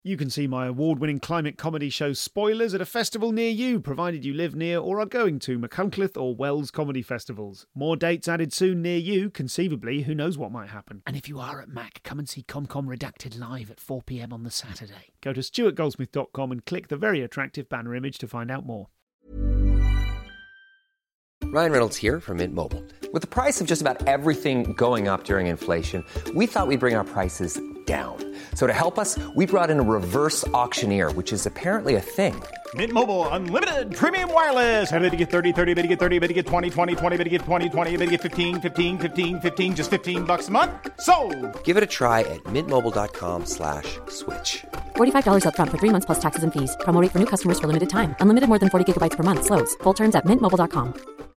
You can see my award-winning climate comedy show Spoilers at a festival near you, provided you live near or are going to Machynlleth or Wells comedy festivals. More dates added soon near you. Conceivably, who knows what might happen. And if you are at Mac, come and see ComCom Redacted live at 4 p.m. on the Saturday. Go to stuartgoldsmith.com and click the very attractive banner image to find out more. Ryan Reynolds here from Mint Mobile. With the price of just about everything going up during inflation, we thought we'd bring our prices down. So to help us, we brought in a reverse auctioneer, which is apparently a thing. Mint Mobile Unlimited Premium Wireless. How to get 30, 30, bit to get 30, bit to get 20, 20, 20, bit to get 20, 20, bit to get 15, 15, 15, 15, just $15 a month? Sold! Give it a try at mintmobile.com/switch. $45 up front for 3 months plus taxes and fees. Promo rate for new customers for limited time. Unlimited more than 40 gigabytes per month. Slows full terms at mintmobile.com.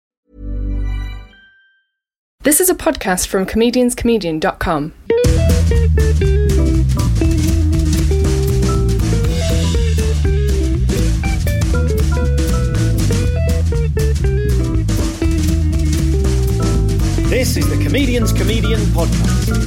This is a podcast from comedianscomedian.com. This is the Comedian's Comedian podcast.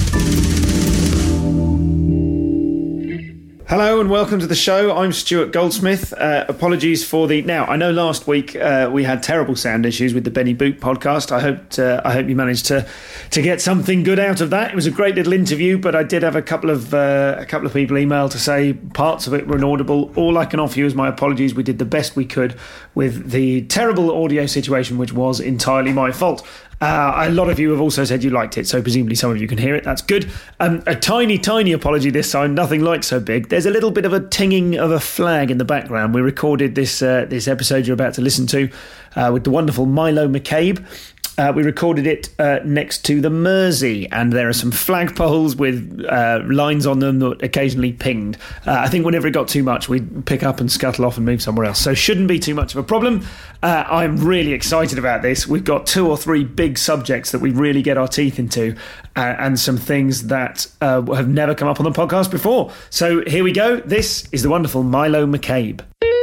Hello and welcome to the show. I'm Stuart Goldsmith. Apologies for the... Now, I know last week we had terrible sound issues with the Benny Boot podcast. I hope you managed to get something good out of that. It was a great little interview, but I did have a couple of people email to say parts of it were inaudible. All I can offer you is my apologies. We did the best we could with the terrible audio situation, which was entirely my fault. A lot of you have also said you liked it, so presumably some of you can hear it. That's good. A tiny, tiny apology this time, nothing like so big. There's a little bit of a tinging of a flag in the background. We recorded this episode you're about to listen to with the wonderful Milo McCabe. We recorded it next to the Mersey, and there are some flagpoles with lines on them that occasionally pinged. I think whenever it got too much, we'd pick up and scuttle off and move somewhere else. So shouldn't be too much of a problem. I'm really excited about this. We've got 2 or 3 big subjects that we really get our teeth into, and some things that have never come up on the podcast before. So here we go. This is the wonderful Milo McCabe.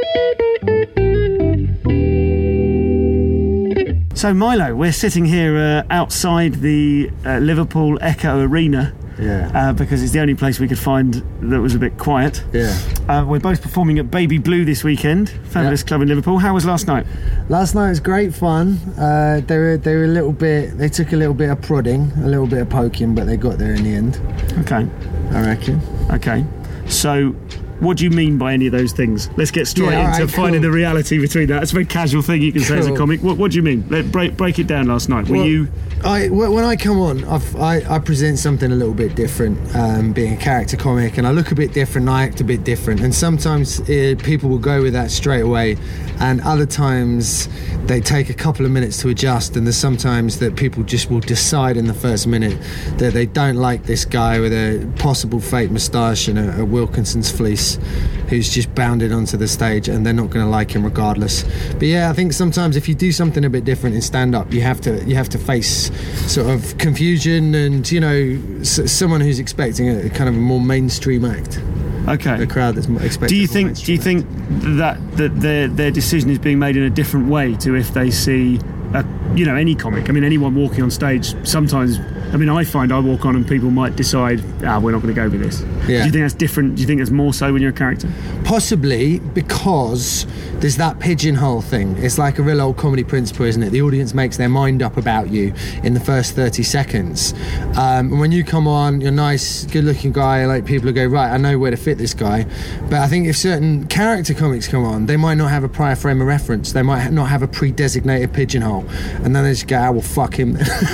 So Milo, we're sitting here outside the Liverpool Echo Arena, because it's the only place we could find that was a bit quiet. We're both performing at Baby Blue this weekend, fabulous club in Liverpool. How was last night? Last night was great fun. They were a little bit. They took a little bit of prodding, a little bit of poking, but they got there in the end. Okay, I reckon. Okay, so. What do you mean by any of those things? Let's get straight into finding the reality between that. It's a very casual thing you can say as a comic. What do you mean? Break it down last night. When I come on, I present something a little bit different, being a character comic, and I look a bit different, I act a bit different, and sometimes people will go with that straight away, and other times they take a couple of minutes to adjust, and there's sometimes that people just will decide in the first minute that they don't like this guy with a possible fake moustache and a Wilkinson's fleece who's just bounded onto the stage, and they're not going to like him regardless. But yeah, I think sometimes if you do something a bit different in stand-up, you have to face sort of confusion and, you know, someone who's expecting a kind of a more mainstream act. Okay. The crowd that's expecting. Do you think that their decision is being made in a different way to if they see any comic? I mean, anyone walking on stage, sometimes, I mean, I find I walk on and people might decide, we're not going to go with this. Yeah. Do you think that's different? Do you think that's more so when you're a character? Possibly, because there's that pigeonhole thing. It's like a real old comedy principle, isn't it? The audience makes their mind up about you in the first 30 seconds. And when you come on, you're a nice, good-looking guy, like people will go, right, I know where to fit this guy. But I think if certain character comics come on, they might not have a prior frame of reference. They might not have a pre-designated pigeonhole. And then they just go, well, fuck him.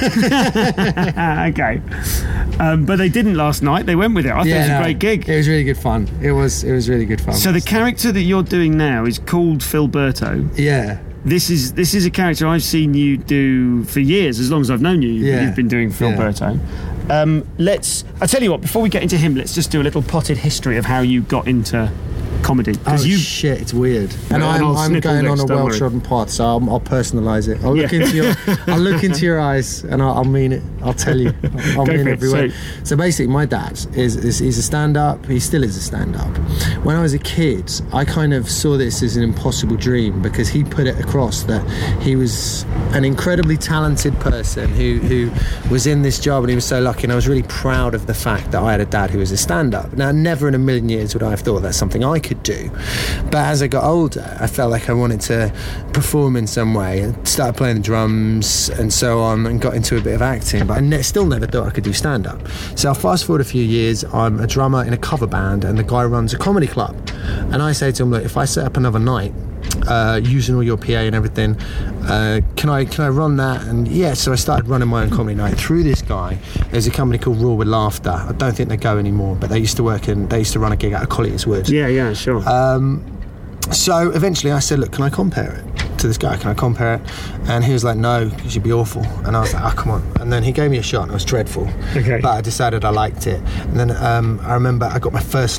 Okay. But they didn't last night. They went with it. I thought it was a great gig. It was really good fun. It was really good fun. So the character that you're doing now is called Philberto. Yeah. This is a character I've seen you do for years. As long as I've known you, you've been doing Philberto. Yeah. I tell you what, before we get into him, let's just do a little potted history of how you got into comedy? Oh shit, it's weird. And I'm going on a well-trodden path, so I'll personalise it. I'll look into your eyes, and I'll mean it. I'll tell you. I'll mean every word. So basically, my dad he's a stand-up. He still is a stand-up. When I was a kid, I kind of saw this as an impossible dream because he put it across that he was an incredibly talented person who was in this job, and he was so lucky. And I was really proud of the fact that I had a dad who was a stand-up. Now, never in a million years would I have thought that's something I could do. But as I got older, I felt like I wanted to perform in some way. I started playing the drums and so on, and got into a bit of acting. But I still never thought I could do stand-up. So I'll fast forward a few years. I'm a drummer in a cover band, and the guy runs a comedy club. And I say to him, look, if I set up another night, using all your PA and everything, can I run that? And yeah, so I started running my own comedy night through this guy. There's a company called Raw with Laughter. I don't think they go anymore, but they used to run a gig out of Collier's Wood. Yeah, sure. So eventually I said, look, can I compare it to this guy? Can I compare it? And he was like, no, because you'd be awful. And I was like, oh, come on. And then he gave me a shot, and it was dreadful. Okay. But I decided I liked it. And then I remember I got my first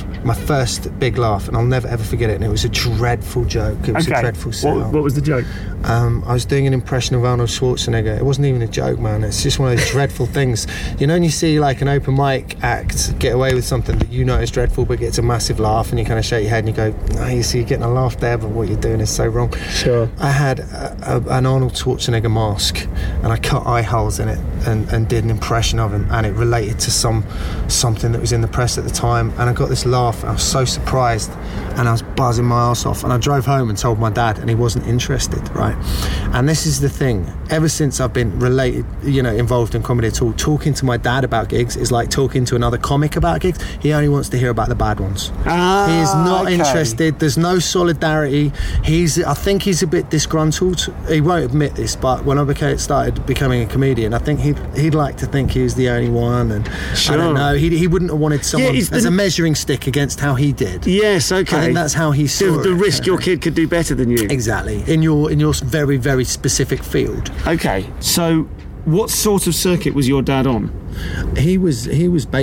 big laugh, and I'll never ever forget it. And it was a dreadful joke. It was a dreadful setup. What was the joke? I was doing an impression of Arnold Schwarzenegger. It wasn't even a joke, man. It's just one of those dreadful things. You know, when you see like an open mic act get away with something that you know is dreadful but gets a massive laugh, and you kind of shake your head and you go, no, you see, you're getting a laugh there, but what you're doing is so wrong. Sure. I had an Arnold Schwarzenegger mask, and I cut eye holes in it and did an impression of him, and it related to something that was in the press at the time, and I got this laugh, and I was so surprised, and I was buzzing my ass off, and I drove home and told my dad, and he wasn't interested, right? And this is the thing, ever since I've been involved in comedy at all, talking to my dad about gigs is like talking to another comic about gigs. He only wants to hear about the bad ones. He is not interested. There's no solidarity. I think he's a bit disgruntled. He won't admit this, but when I started becoming a comedian, I think he'd like to think he was the only one, and sure. I don't know, he wouldn't have wanted someone as a measuring stick against how he did. Yes, okay. I think that's how he saw the risk your kid could do better than you. Exactly. In your very, very specific field. Okay, so what sort of circuit was your dad on? He's on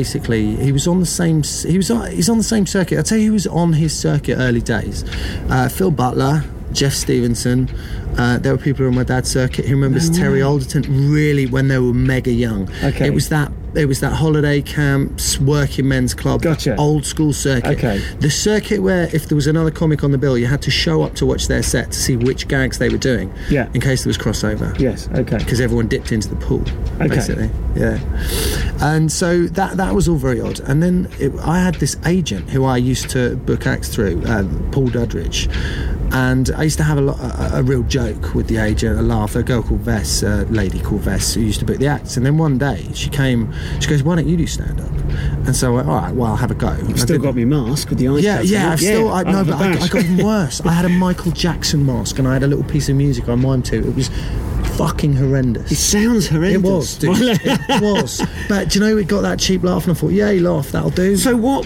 the same circuit. I'd say he was on his circuit early days. Phil Butler, Jeff Stevenson, there were people on my dad's circuit. He remembers Terry Alderton really when they were mega young. Okay. It was that holiday camps, working men's club, gotcha. Old school circuit. Okay. The circuit where if there was another comic on the bill, you had to show up to watch their set to see which gags they were doing. Yeah. In case there was crossover. Yes. Okay. Because everyone dipped into the pool. Okay. Basically. Yeah. And so that was all very odd. And then I had this agent who I used to book acts through, Paul Dudridge. And I used to have a real joke with the agent, a laugh. A girl called Vess, a lady called Vess, who used to book the acts. And then one day she goes, why don't you do stand-up? And so I went, all right, well, I'll have a go. You've still got me mask with the eyes. Yeah, I got even worse. I had a Michael Jackson mask, and I had a little piece of music I mimed to. It was fucking horrendous. It sounds horrendous. It was, dude. It was. But do you know, it got that cheap laugh, and I thought, yeah, you laugh, that'll do. So what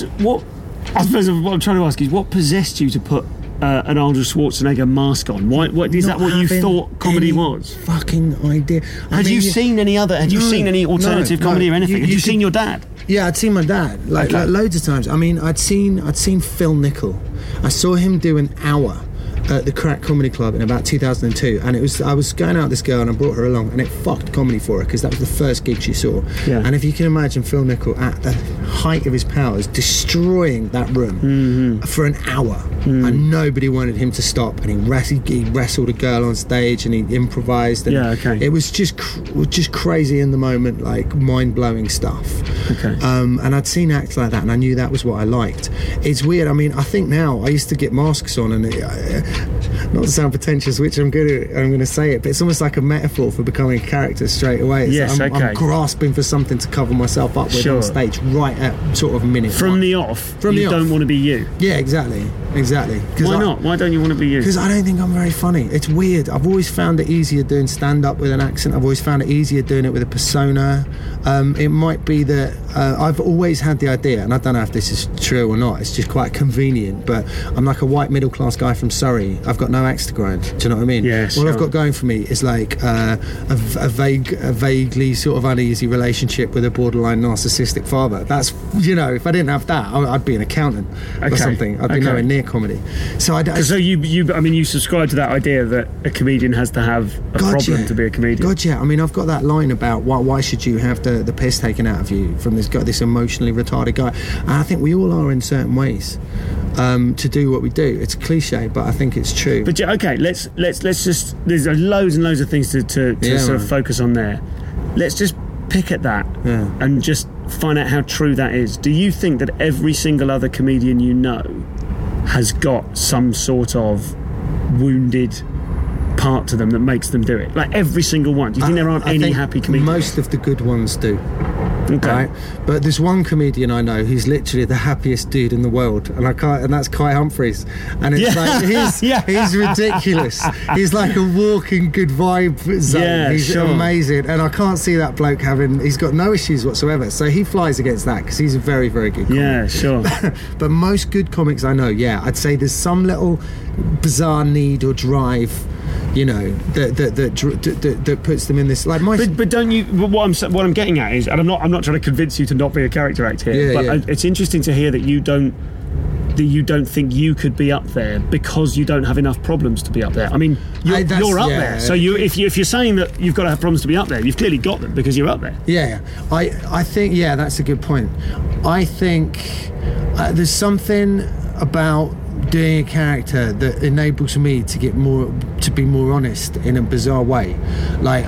I suppose what I'm trying to ask is, what possessed you to put an Arnold Schwarzenegger mask on? Is that what you thought comedy was? Fucking idea. Had you seen any alternative comedy or anything? Had you seen your dad? Yeah, I'd seen my dad like loads of times. I mean, I'd seen Phil Nichol. I saw him do an hour at the Crack Comedy Club in about 2002, and I was going out with this girl, and I brought her along, and it fucked comedy for her because that was the first gig she saw. Yeah. And if you can imagine Phil Nichol at the height of his powers destroying that room for an hour, and nobody wanted him to stop, and he wrestled a girl on stage, and he improvised, and it was just crazy in the moment, like mind-blowing stuff. Okay. And I'd seen acts like that, and I knew that was what I liked. It's weird. I mean, I think now I used to get masks on, and not to sound pretentious, which I'm going to say it, but it's almost like a metaphor for becoming a character straight away. I'm grasping for something to cover myself up with on stage right at sort of minute from the off. You don't want to be you. Yeah, exactly. Why not? Why don't you want to be you? Because I don't think I'm very funny. It's weird. I've always found it easier doing stand-up with an accent. I've always found it easier doing it with a persona. It might be that I've always had the idea, and I don't know if this is true or not, it's just quite convenient, but I'm like a white middle-class guy from Surrey. I've got no no axe to grind. Do you know what I mean? Yeah, sure. All I've got going for me is like a vaguely sort of uneasy relationship with a borderline narcissistic father. That's, you know, if I didn't have that, I'd be an accountant or something. I'd be nowhere near comedy. So you subscribe to that idea that a comedian has to have a problem to be a comedian. God, yeah. I mean, I've got that line about why should you have the piss taken out of you from this emotionally retarded guy. And I think we all are in certain ways to do what we do. It's a cliche, but I think it's true. But okay, let's just. There's loads and loads of things to sort of focus on there. Let's just pick at that and just find out how true that is. Do you think that every single other comedian you know has got some sort of wounded part to them that makes them do it? Like every single one. Do you think there aren't any happy comedians? Most of the good ones do. Okay. Right? But there's one comedian I know who's literally the happiest dude in the world, and that's Kai Humphries. And it's like he's ridiculous. He's like a walking good vibe zone. Yeah, he's amazing, and I can't see that bloke he's got no issues whatsoever. So he flies against that because he's a very, very good comic. Yeah, sure. But most good comics I know, I'd say there's some little bizarre need or drive, you know, that puts them in this like my. But don't you? What I'm getting at is, and I'm not trying to convince you to not be a character actor here. But it's interesting to hear that you don't think you could be up there because you don't have enough problems to be up there. I mean, you're up there. So if you're saying that you've got to have problems to be up there, you've clearly got them because you're up there. Yeah, I think that's a good point. I think there's something about doing a character that enables me to be more honest in a bizarre way. Like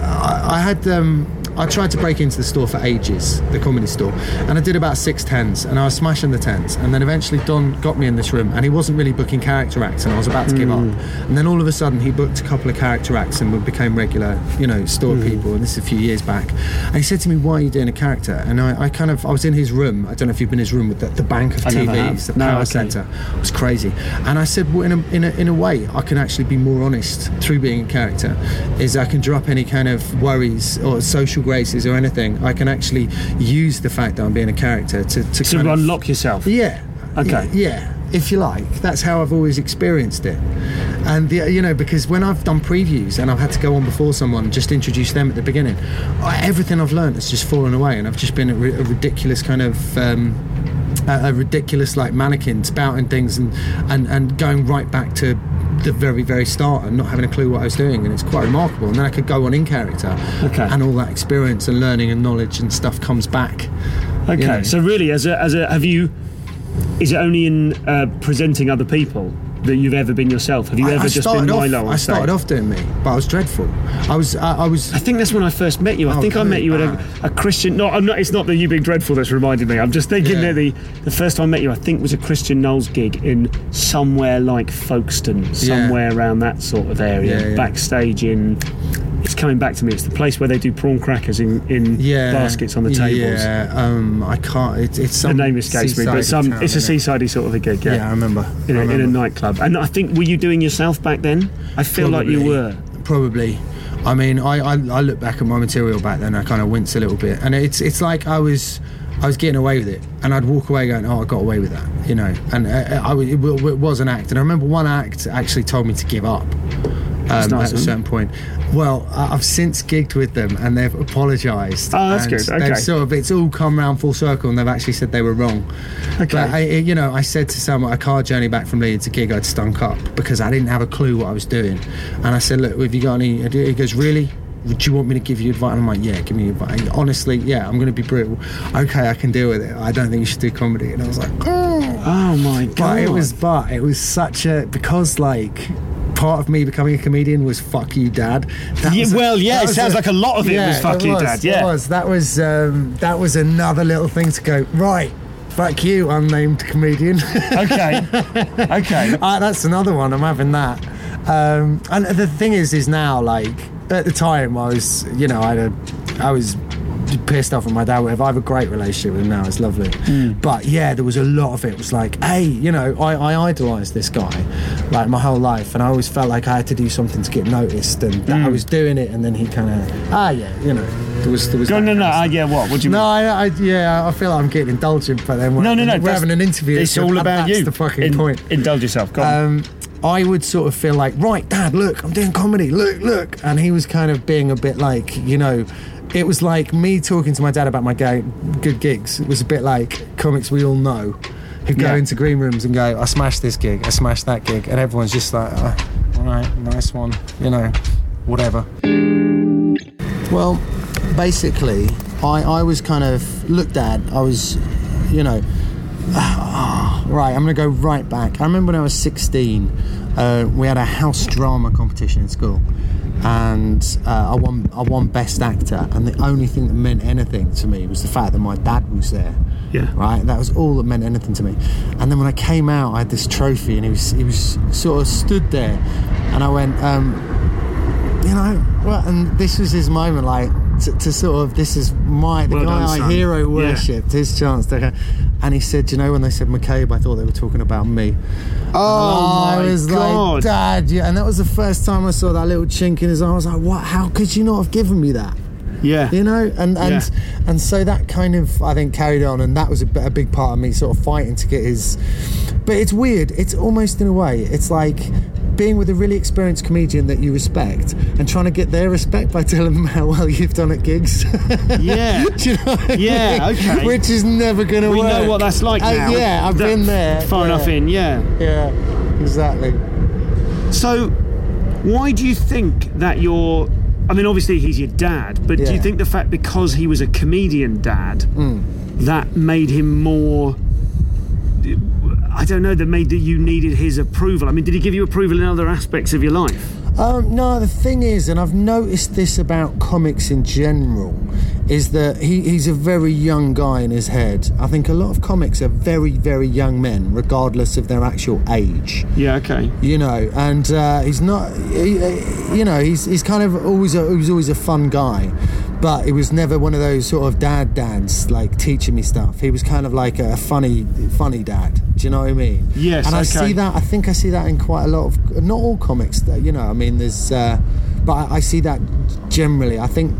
I tried to break into the store for ages, the comedy store, and I did about 6 tens, and I was smashing the tens, and then eventually Don got me in this room, and he wasn't really booking character acts, and I was about to give up, and then all of a sudden he booked a couple of character acts and we became regular, you know, store people, and this is a few years back, and he said to me, why are you doing a character? And I was in his room. I don't know if you've been in his room with the bank of TVs, the power centre. It was crazy. And I said, well, in a way I can actually be more honest through being a character, is I can drop any kind of worries or social graces or anything. I can actually use the fact that I'm being a character to unlock yourself. Yeah. Okay. Yeah, if you like. That's how I've always experienced it. And because when I've done previews and I've had to go on before someone, just introduce them at the beginning, everything I've learned has just fallen away, and I've just been a ridiculous kind of a ridiculous like mannequin spouting things and going right back to the very, very start and not having a clue what I was doing, and it's quite remarkable. And then I could go on in character, and all that experience and learning and knowledge and stuff comes back. Okay, you know? So really, is it only in presenting other people that you've ever been yourself? Have you ever just been Milo? I started off doing me, but I was dreadful. I was. I think that's when I first met you. I think I met you at a Christian. No, I'm not. It's not that you being dreadful that's reminded me. I'm just thinking that the first time I met you, I think was a Christian Knowles gig in somewhere like Folkestone, somewhere around that sort of area, backstage in. It's coming back to me. It's the place where they do prawn crackers in baskets on the tables. Yeah, I can't. It's some. The name escapes me, but it's a seaside-y sort of a gig. Yeah, I remember. In a nightclub. And I think, were you doing yourself back then? I feel like you were. Probably. I mean, I look back at my material back then, I kind of wince a little bit, and it's like I was getting away with it, and I'd walk away going, I got away with that, you know. And it was an act, and I remember one act actually told me to give up at a certain point. Well, I've since gigged with them, and they've apologised. Oh, that's good. Okay. They've it's all come round full circle, and they've actually said they were wrong. Okay. But I said to someone, a car journey back from Leeds, a gig I'd stunk up because I didn't have a clue what I was doing, and I said, look, have you got any? He goes, really? Do you want me to give you advice? And I'm like, yeah, give me advice. Honestly, yeah, I'm going to be brutal. Okay, I can deal with it. I don't think you should do comedy. And I was like, oh my god. But it was such a, because like part of me becoming a comedian was fuck you, dad. It sounds like a lot of it was fuck you, dad. Yeah, it was. That was another little thing to go right. Fuck you, unnamed comedian. Okay. That's another one. I'm having that. And the thing is now, like, at the time I was, I was pissed off at my dad. I have a great relationship with him now. It's lovely. But yeah, there was a lot of it. It was like, hey, I idolised this guy like my whole life, and I always felt like I had to do something to get noticed, and that I was doing it, and then he kind of, there was. What do you mean? I feel like I'm getting indulgent, but then we're having an interview. It's all about you. That's the fucking point. Indulge yourself. Go on. I would sort of feel like, right, Dad, look, I'm doing comedy, look. And he was kind of being a bit like, you know, it was like me talking to my dad about my good gigs. It was a bit like comics we all know who go into green rooms and go, I smashed this gig, I smashed that gig. And everyone's just like, oh, all right, nice one, you know, whatever. Well, basically, I was kind of looked at, I was, you know, right, I'm going to go right back. I remember when I was 16, we had a house drama competition in school, and I won Best Actor, and the only thing that meant anything to me was the fact that my dad was there. Yeah. Right? That was all that meant anything to me. And then when I came out, I had this trophy, and he was sort of stood there, and I went, you know, well, and this was his moment, like, to sort of, this is the guy I hero worshipped, his chance to, and he said, you know, when they said McCabe, I thought they were talking about me. Oh my I was God. like, Dad, yeah. And that was the first time I saw that little chink in his eye. I was like, what, how could you not have given me that? Yeah. You know, and so that kind of, I think, carried on, and that was a big part of me sort of fighting to get his. But it's weird. It's almost, in a way, it's like being with a really experienced comedian that you respect and trying to get their respect by telling them how well you've done at gigs. Yeah. Do you know what I mean? Okay. Which is never going to work. We know what that's like now. I've been there. Far enough in, Yeah, exactly. So, why do you think that you're... I mean, obviously he's your dad, but do you think the fact because he was a comedian dad, that made him more... I don't know, that made that you needed his approval? I mean, did he give you approval in other aspects of your life? No, the thing is, and I've noticed this about comics in general, is that he's a very young guy in his head. I think a lot of comics are very, very young men, regardless of their actual age. Yeah, okay. You know, and he's not, you know, he's kind of always a fun guy. But it was never one of those sort of dads, like, teaching me stuff. He was kind of like a funny dad. Do you know what I mean? Yes, and I see that, I think I see that in quite a lot of, not all comics, that, you know, I mean, there's, but I see that generally. I think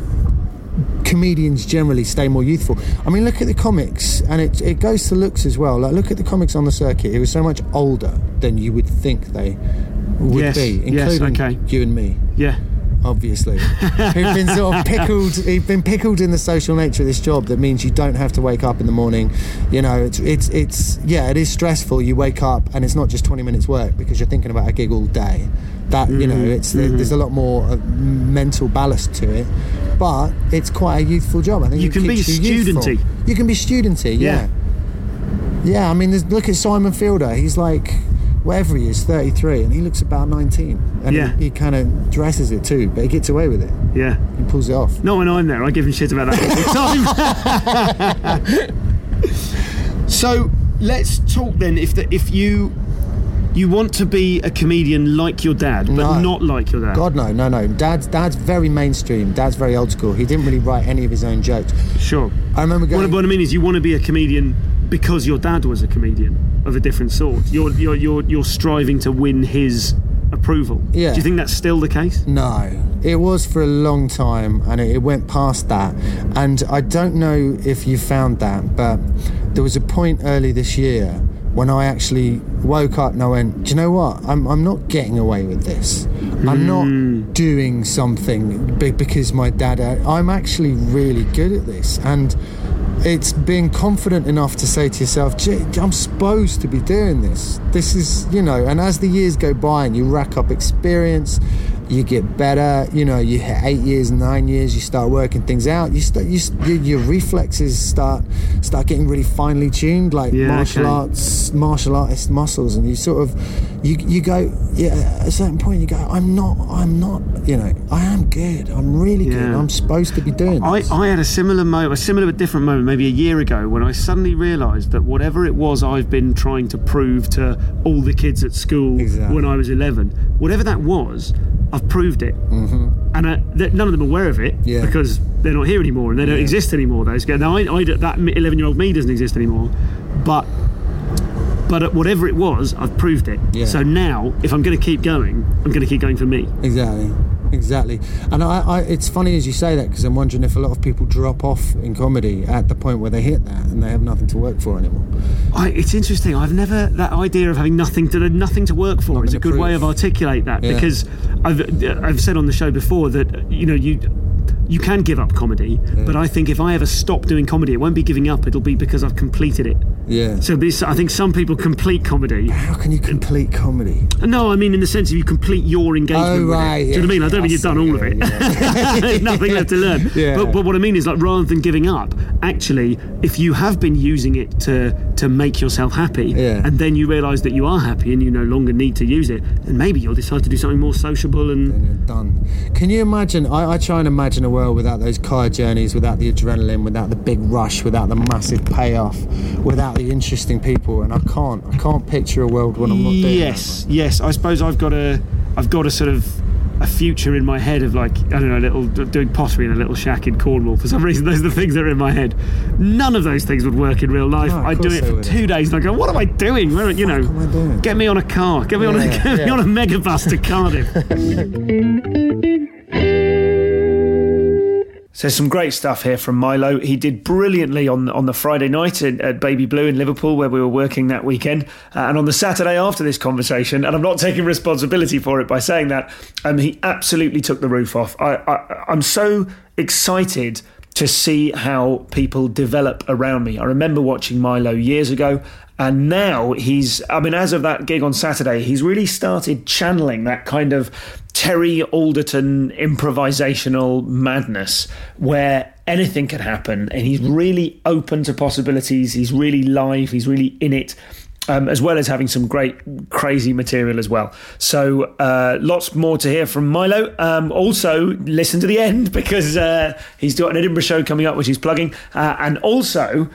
comedians generally stay more youthful. I mean, look at the comics, and it goes to looks as well. Like, look at the comics on the circuit. He was so much older than you would think they would be, including you and me. Yeah. Obviously, who've been sort of pickled. He's been pickled in the social nature of this job. That means you don't have to wake up in the morning. You know, it is stressful. You wake up and it's not just 20 minutes work because you're thinking about a gig all day. That you know, there's a lot more mental ballast to it. But it's quite a youthful job. I think you can be studenty. You can be studenty. Yeah. I mean, look at Simon Fielder. He's like, whatever he is, 33, and he looks about 19. And he kind of dresses it too, but he gets away with it. Yeah. He pulls it off. Not when I'm there. I give him shit about that all the time. So let's talk then. If you want to be a comedian like your dad, but not like your dad. God, no. Dad's very mainstream. Dad's very old school. He didn't really write any of his own jokes. Sure. I remember going... What I mean is, you want to be a comedian because your dad was a comedian of a different sort. You're striving to win his approval. Yeah. Do you think that's still the case? No. It was for a long time, and it went past that. And I don't know if you found that, but there was a point early this year when I actually woke up and I went, do you know what? I'm not getting away with this. I'm not doing something because my dad... I'm actually really good at this. And it's being confident enough to say to yourself, I'm supposed to be doing this. This is, you know, and as the years go by and you rack up experience, you get better, you know, you hit 8 years, 9 years, you start working things out, your reflexes start getting really finely tuned, like martial artist muscles, and you sort of, you go, at a certain point you go, I'm not, you know, I am good, I'm really good, I'm supposed to be doing this. I had a similar but different moment maybe a year ago when I suddenly realised that whatever it was I've been trying to prove to all the kids at school when I was 11, whatever that was, I've proved it. And none of them are aware of it because they're not here anymore and they don't exist anymore. Those guys. Now, that 11-year-old me doesn't exist anymore, but whatever it was, I've proved it. So now, if I'm going to keep going, I'm going to keep going for me. Exactly. Exactly. And I it's funny as you say that, because I'm wondering if a lot of people drop off in comedy at the point where they hit that and they have nothing to work for anymore. It's interesting. I've never, that idea of having nothing to work for is a good way of articulate that, because I've said on the show before that, you know, you can give up comedy, but I think if I ever stop doing comedy, it won't be giving up, it'll be because I've completed it. Yeah. So I think some people complete comedy. How can you complete comedy? No, I mean in the sense of you complete your engagement with it. Do you know what I mean? I don't mean you've done all of it. Yeah. There's nothing left to learn. Yeah. But what I mean is, like, rather than giving up, actually, if you have been using it to make yourself happy, and then you realise that you are happy and you no longer need to use it, then maybe you'll decide to do something more sociable and... Then you're done. Can you imagine, I try and imagine a world without those car journeys, without the adrenaline, without the big rush, without the massive payoff, without the interesting people, and I can't picture a world when I'm not doing that. Yes. I suppose I've got a sort of a future in my head of, like, I don't know, doing pottery in a little shack in Cornwall. For some reason, those are the things that are in my head. None of those things would work in real life. I'd do it for 2 days and I'd go, what am I doing? Where, you know, am I doing? Get me on a car. Get me on a megabus to Cardiff. So there's some great stuff here from Milo. He did brilliantly on the Friday night at Baby Blue in Liverpool, where we were working that weekend. And on the Saturday after this conversation, and I'm not taking responsibility for it by saying that, he absolutely took the roof off. I'm so excited to see how people develop around me. I remember watching Milo years ago, and now as of that gig on Saturday, he's really started channeling that kind of Terry Alderton improvisational madness where anything can happen, and he's really open to possibilities. He's really live. He's really in it. As well as having some great, crazy material as well. So lots more to hear from Milo. Also, listen to the end, because he's got an Edinburgh show coming up, which he's plugging. And also,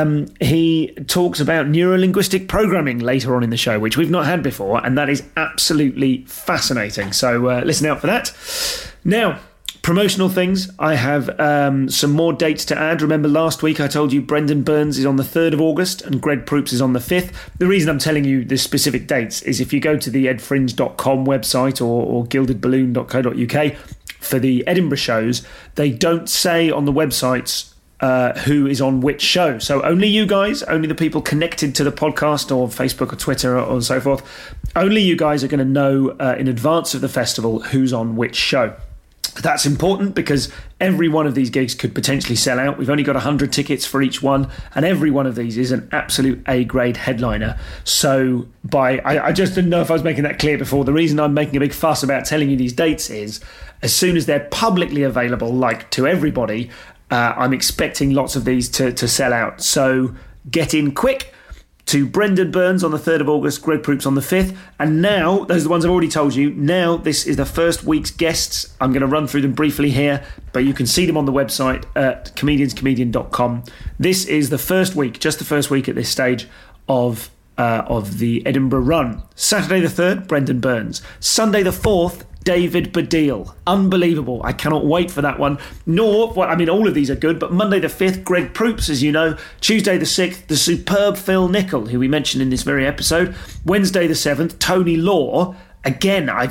he talks about neurolinguistic programming later on in the show, which we've not had before. And that is absolutely fascinating. So listen out for that. Now, promotional things. I have some more dates to add. Remember last week I told you Brendan Burns is on the 3rd of August and Greg Proops is on the 5th. The reason I'm telling you the specific dates is if you go to the edfringe.com website or gildedballoon.co.uk for the Edinburgh shows, they don't say on the websites who is on which show. So only you guys, only the people connected to the podcast or Facebook or Twitter or so forth, only you guys are going to know in advance of the festival who's on which show. That's important because every one of these gigs could potentially sell out. We've only got 100 tickets for each one, and every one of these is an absolute A-grade headliner. So I just didn't know if I was making that clear before. The reason I'm making a big fuss about telling you these dates is as soon as they're publicly available, like to everybody, I'm expecting lots of these to sell out. So get in quick to Brendan Burns on the 3rd of August, Greg Proops on the 5th. And now, those are the ones I've already told you. Now, this is the first week's guests. I'm going to run through them briefly here, but you can see them on the website at comedianscomedian.com. This is the first week, just the first week at this stage of the Edinburgh run. Saturday the 3rd, Brendan Burns. Sunday the 4th, David Baddiel. Unbelievable. I cannot wait for that one. All of these are good, but Monday the 5th, Greg Proops, as you know. Tuesday the 6th, the superb Phil Nichol, who we mentioned in this very episode. Wednesday the 7th, Tony Law. Again, I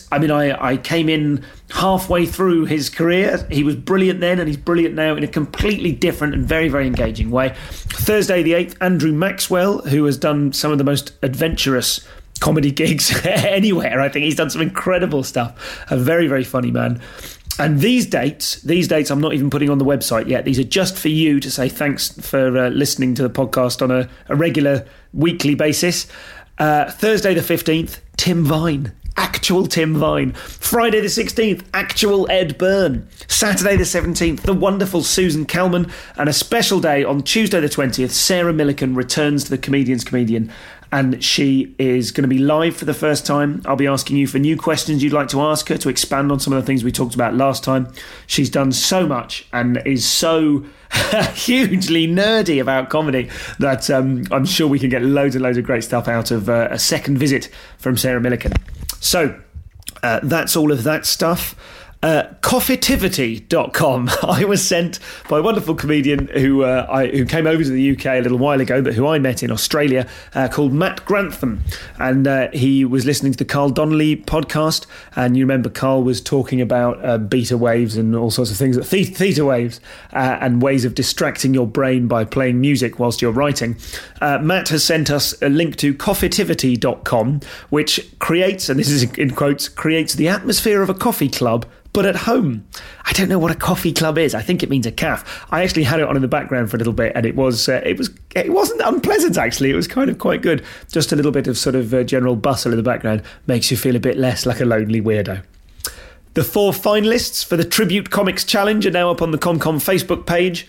came in halfway through his career. He was brilliant then and he's brilliant now in a completely different and very, very engaging way. Thursday the 8th, Andrew Maxwell, who has done some of the most adventurous comedy gigs anywhere. I think he's done some incredible stuff. A very, very funny man. And these dates I'm not even putting on the website yet. These are just for you to say thanks for listening to the podcast on a regular weekly basis. Thursday the 15th, Tim Vine. Actual Tim Vine. Friday the 16th, actual Ed Byrne. Saturday the 17th, the wonderful Susan Calman. And a special day on Tuesday the 20th, Sarah Millican returns to the Comedian's Comedian. And she is going to be live for the first time. I'll be asking you for new questions you'd like to ask her to expand on some of the things we talked about last time. She's done so much and is so hugely nerdy about comedy that I'm sure we can get loads and loads of great stuff out of a second visit from Sarah Millican. So that's all of that stuff. Coffeetivity.com. I was sent by a wonderful comedian who came over to the UK a little while ago, but who I met in Australia, called Matt Grantham. And he was listening to the Carl Donnelly podcast. And you remember Carl was talking about beta waves and all sorts of things, theta waves, and ways of distracting your brain by playing music whilst you're writing. Matt has sent us a link to Coffeetivity.com, which creates, and this is in quotes, creates the atmosphere of a coffee club, but at home. I don't know what a coffee club is. I think it means a caff. I actually had it on in the background for a little bit, and it wasn't unpleasant, actually. It was kind of quite good. Just a little bit of sort of general bustle in the background makes you feel a bit less like a lonely weirdo. The 4 finalists for the Tribute Comics Challenge are now up on the ComCom Facebook page.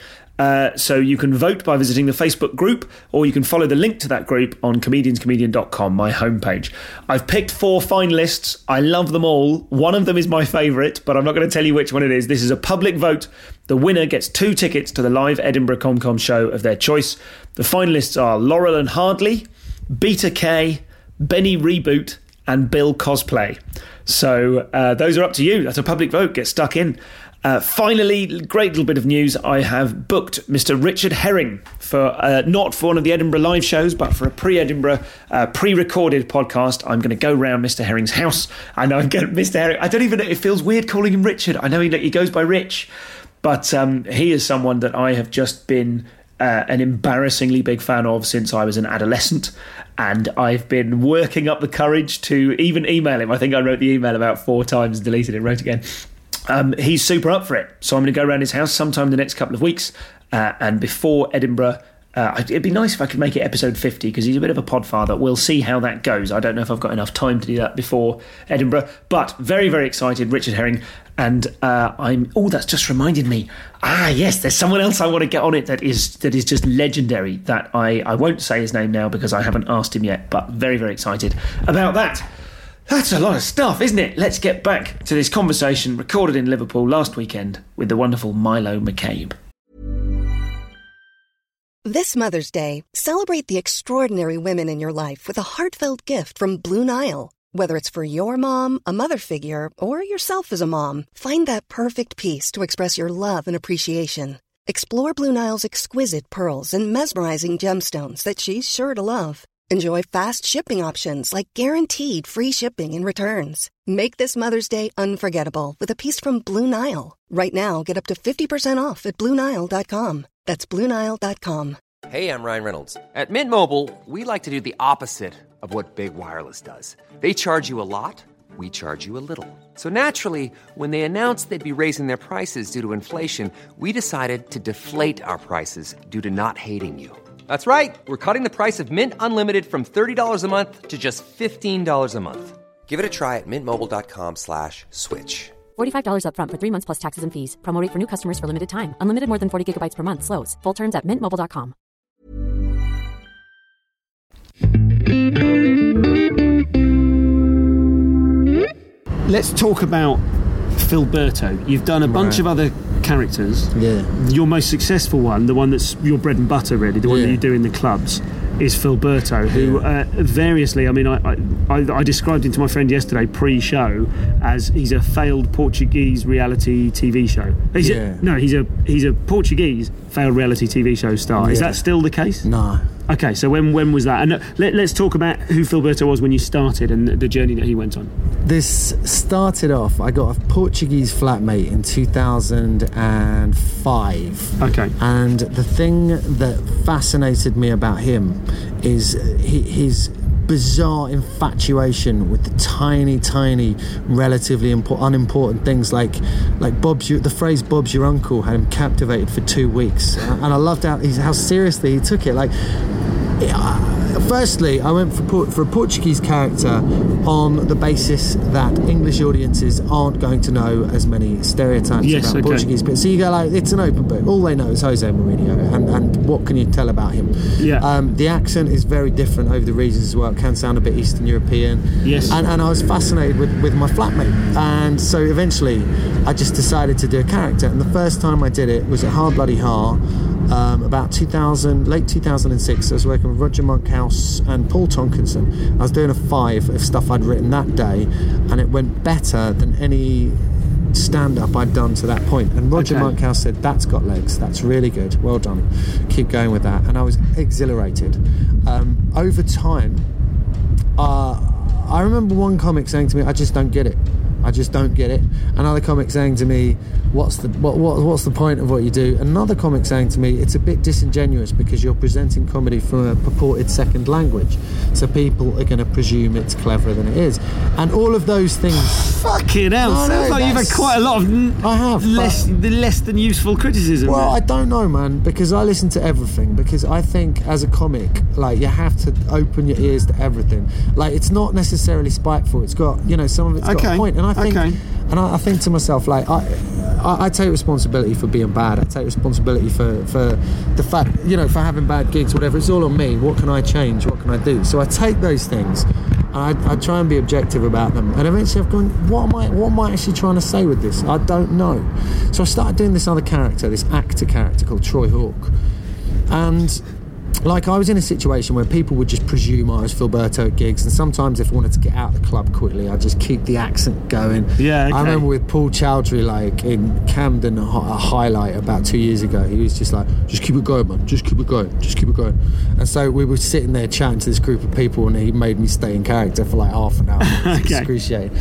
So you can vote by visiting the Facebook group, or you can follow the link to that group on comedianscomedian.com, my homepage. I've picked 4 finalists. I love them all. One of them is my favourite, but I'm not going to tell you which one it is. This is a public vote. The winner gets 2 tickets to the live Edinburgh ComCom show of their choice. The finalists are Laurel and Hardley, Beta K, Benny Reboot, and Bill Cosplay. So those are up to you. That's a public vote. Get stuck in. Finally, great little bit of news. I have booked Mr. Richard Herring for not for one of the Edinburgh live shows, but for a pre-Edinburgh, pre-recorded podcast. I'm going to go round Mr. Herring's house, and I'm going to Mr. Herring. I don't even know. It feels weird calling him Richard. I know he goes by Rich, but he is someone that I have just been an embarrassingly big fan of since I was an adolescent. And I've been working up the courage to even email him. I think I wrote the email about 4 times and deleted it, wrote again. He's super up for it. So I'm going to go around his house sometime in the next couple of weeks. And before Edinburgh, it'd be nice if I could make it episode 50, because he's a bit of a podfather. We'll see how that goes. I don't know if I've got enough time to do that before Edinburgh. But very, very excited, Richard Herring. And that's just reminded me. Yes, there's someone else I want to get on it that is just legendary, that I won't say his name now because I haven't asked him yet, but very, very excited about that. That's a lot of stuff, isn't it? Let's get back to this conversation recorded in Liverpool last weekend with the wonderful Milo McCabe. This Mother's Day, celebrate the extraordinary women in your life with a heartfelt gift from Blue Nile. Whether it's for your mom, a mother figure, or yourself as a mom, find that perfect piece to express your love and appreciation. Explore Blue Nile's exquisite pearls and mesmerizing gemstones that she's sure to love. Enjoy fast shipping options like guaranteed free shipping and returns. Make this Mother's Day unforgettable with a piece from Blue Nile. Right now, get up to 50% off at BlueNile.com. That's BlueNile.com. Hey, I'm Ryan Reynolds. At Mint Mobile, we like to do the opposite of what Big Wireless does. They charge you a lot, we charge you a little. So naturally, when they announced they'd be raising their prices due to inflation, we decided to deflate our prices due to not hating you. That's right. We're cutting the price of Mint Unlimited from $30 a month to just $15 a month. Give it a try at mintmobile.com/switch. $45 up front for 3 months plus taxes and fees. Promo rate for new customers for limited time. Unlimited more than 40 gigabytes per month. Slows full terms at mintmobile.com. Let's talk about Filberto. You've done a bunch of other characters. Yeah. Your most successful one, the one that's your bread and butter, really, the one that you do in the clubs, is Filberto, who variously, I mean, I described him to my friend yesterday pre-show as he's a failed Portuguese reality TV show. He's a Portuguese failed reality TV show star. Is that still the case? No. Okay, so when was that? And let's talk about who Filberto was when you started and the journey that he went on. This started off, I got a Portuguese flatmate in 2005. Okay. And the thing that fascinated me about him is his bizarre infatuation with the tiny, relatively unimportant things like the phrase "Bob's your uncle" had him captivated for 2 weeks, and I loved how seriously he took it. Firstly, I went for a Portuguese character on the basis that English audiences aren't going to know as many stereotypes about Portuguese. But so you go it's an open book. All they know is Jose Mourinho, and what can you tell about him? Yeah. The accent is very different over the regions as well. It can sound a bit Eastern European. Yes. And I was fascinated with my flatmate, and so eventually I just decided to do a character. And the first time I did it was at Hard Bloody Har. About late 2006, I was working with Roger Monkhouse and Paul Tonkinson. I was doing a 5 of stuff I'd written that day, and it went better than any stand-up I'd done to that point. And Roger Monkhouse said, that's got legs, that's really good, well done, keep going with that. And I was exhilarated. Over time, I remember one comic saying to me, I just don't get it. Another comic saying to me, what's the point of what you do? Another comic saying to me, it's a bit disingenuous because you're presenting comedy from a purported second language, so people are going to presume it's cleverer than it is. And all of those things... Fucking hell, sounds like you've had quite a lot of I have, less than useful criticism. Well, I don't know, man, because I listen to everything, because I think as a comic, like, you have to open your ears to everything. Like, it's not necessarily spiteful, it's got, you know, some of it's got a point. And I think I think to myself, like, I take responsibility for being bad. I take responsibility for the fact, you know, for having bad gigs, whatever. It's all on me. What can I change? What can I do? So I take those things and I try and be objective about them. And eventually I've gone, what am I actually trying to say with this? I don't know. So I started doing this other character, this actor character called Troy Hawk. And... like, I was in a situation where people would just presume I was Filberto at gigs, and sometimes if I wanted to get out of the club quickly, I'd just keep the accent going. Yeah, okay. I remember with Paul Chowdhury, like, in Camden, a highlight about 2 years ago, he was just like, just keep it going, man, just keep it going. And so we were sitting there chatting to this group of people, and he made me stay in character for like half an hour. It was excruciating.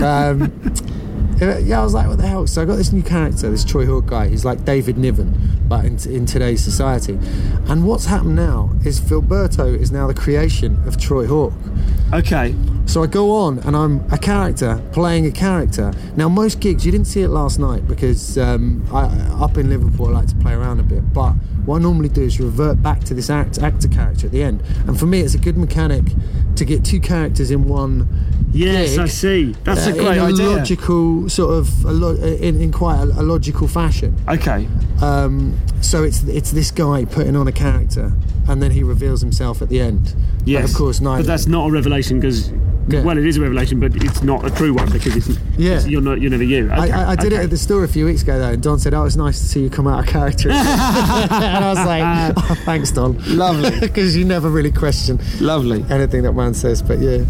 Yeah, I was like, what the hell? So I got this new character, this Troy Hawk guy. He's like David Niven, but in today's society. And what's happened now is Filberto is now the creation of Troy Hawk. Okay. So I go on and I'm a character playing a character. Now, most gigs, you didn't see it last night because up in Liverpool I like to play around a bit, but what I normally do is revert back to this actor character at the end. And for me, it's a good mechanic to get two characters in one gig. I see. That's a great idea. Logical, sort of, in quite a logical fashion. Okay. So it's this guy putting on a character, and then he reveals himself at the end. Yes. But of course, but that's not a revelation because... yeah. Well, it is a revelation, but it's not a true one because you're never you. Okay. I did it at the store a few weeks ago though, and Don said, "Oh, it's nice to see you come out of character." And I was like, "Oh, thanks, Don." Lovely, because you never really question anything that man says. But yeah.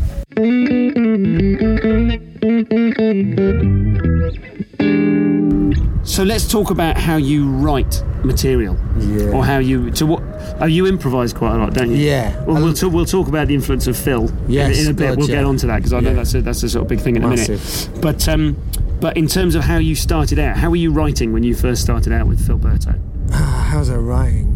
So let's talk about how you write material, or how you improvise quite a lot, don't you? Yeah. Well, we'll talk about the influence of Phil in a bit. We'll get onto that because I know that's a sort of big thing in a minute. But in terms of how you started out, how were you writing when you first started out with Filberto? How was I writing?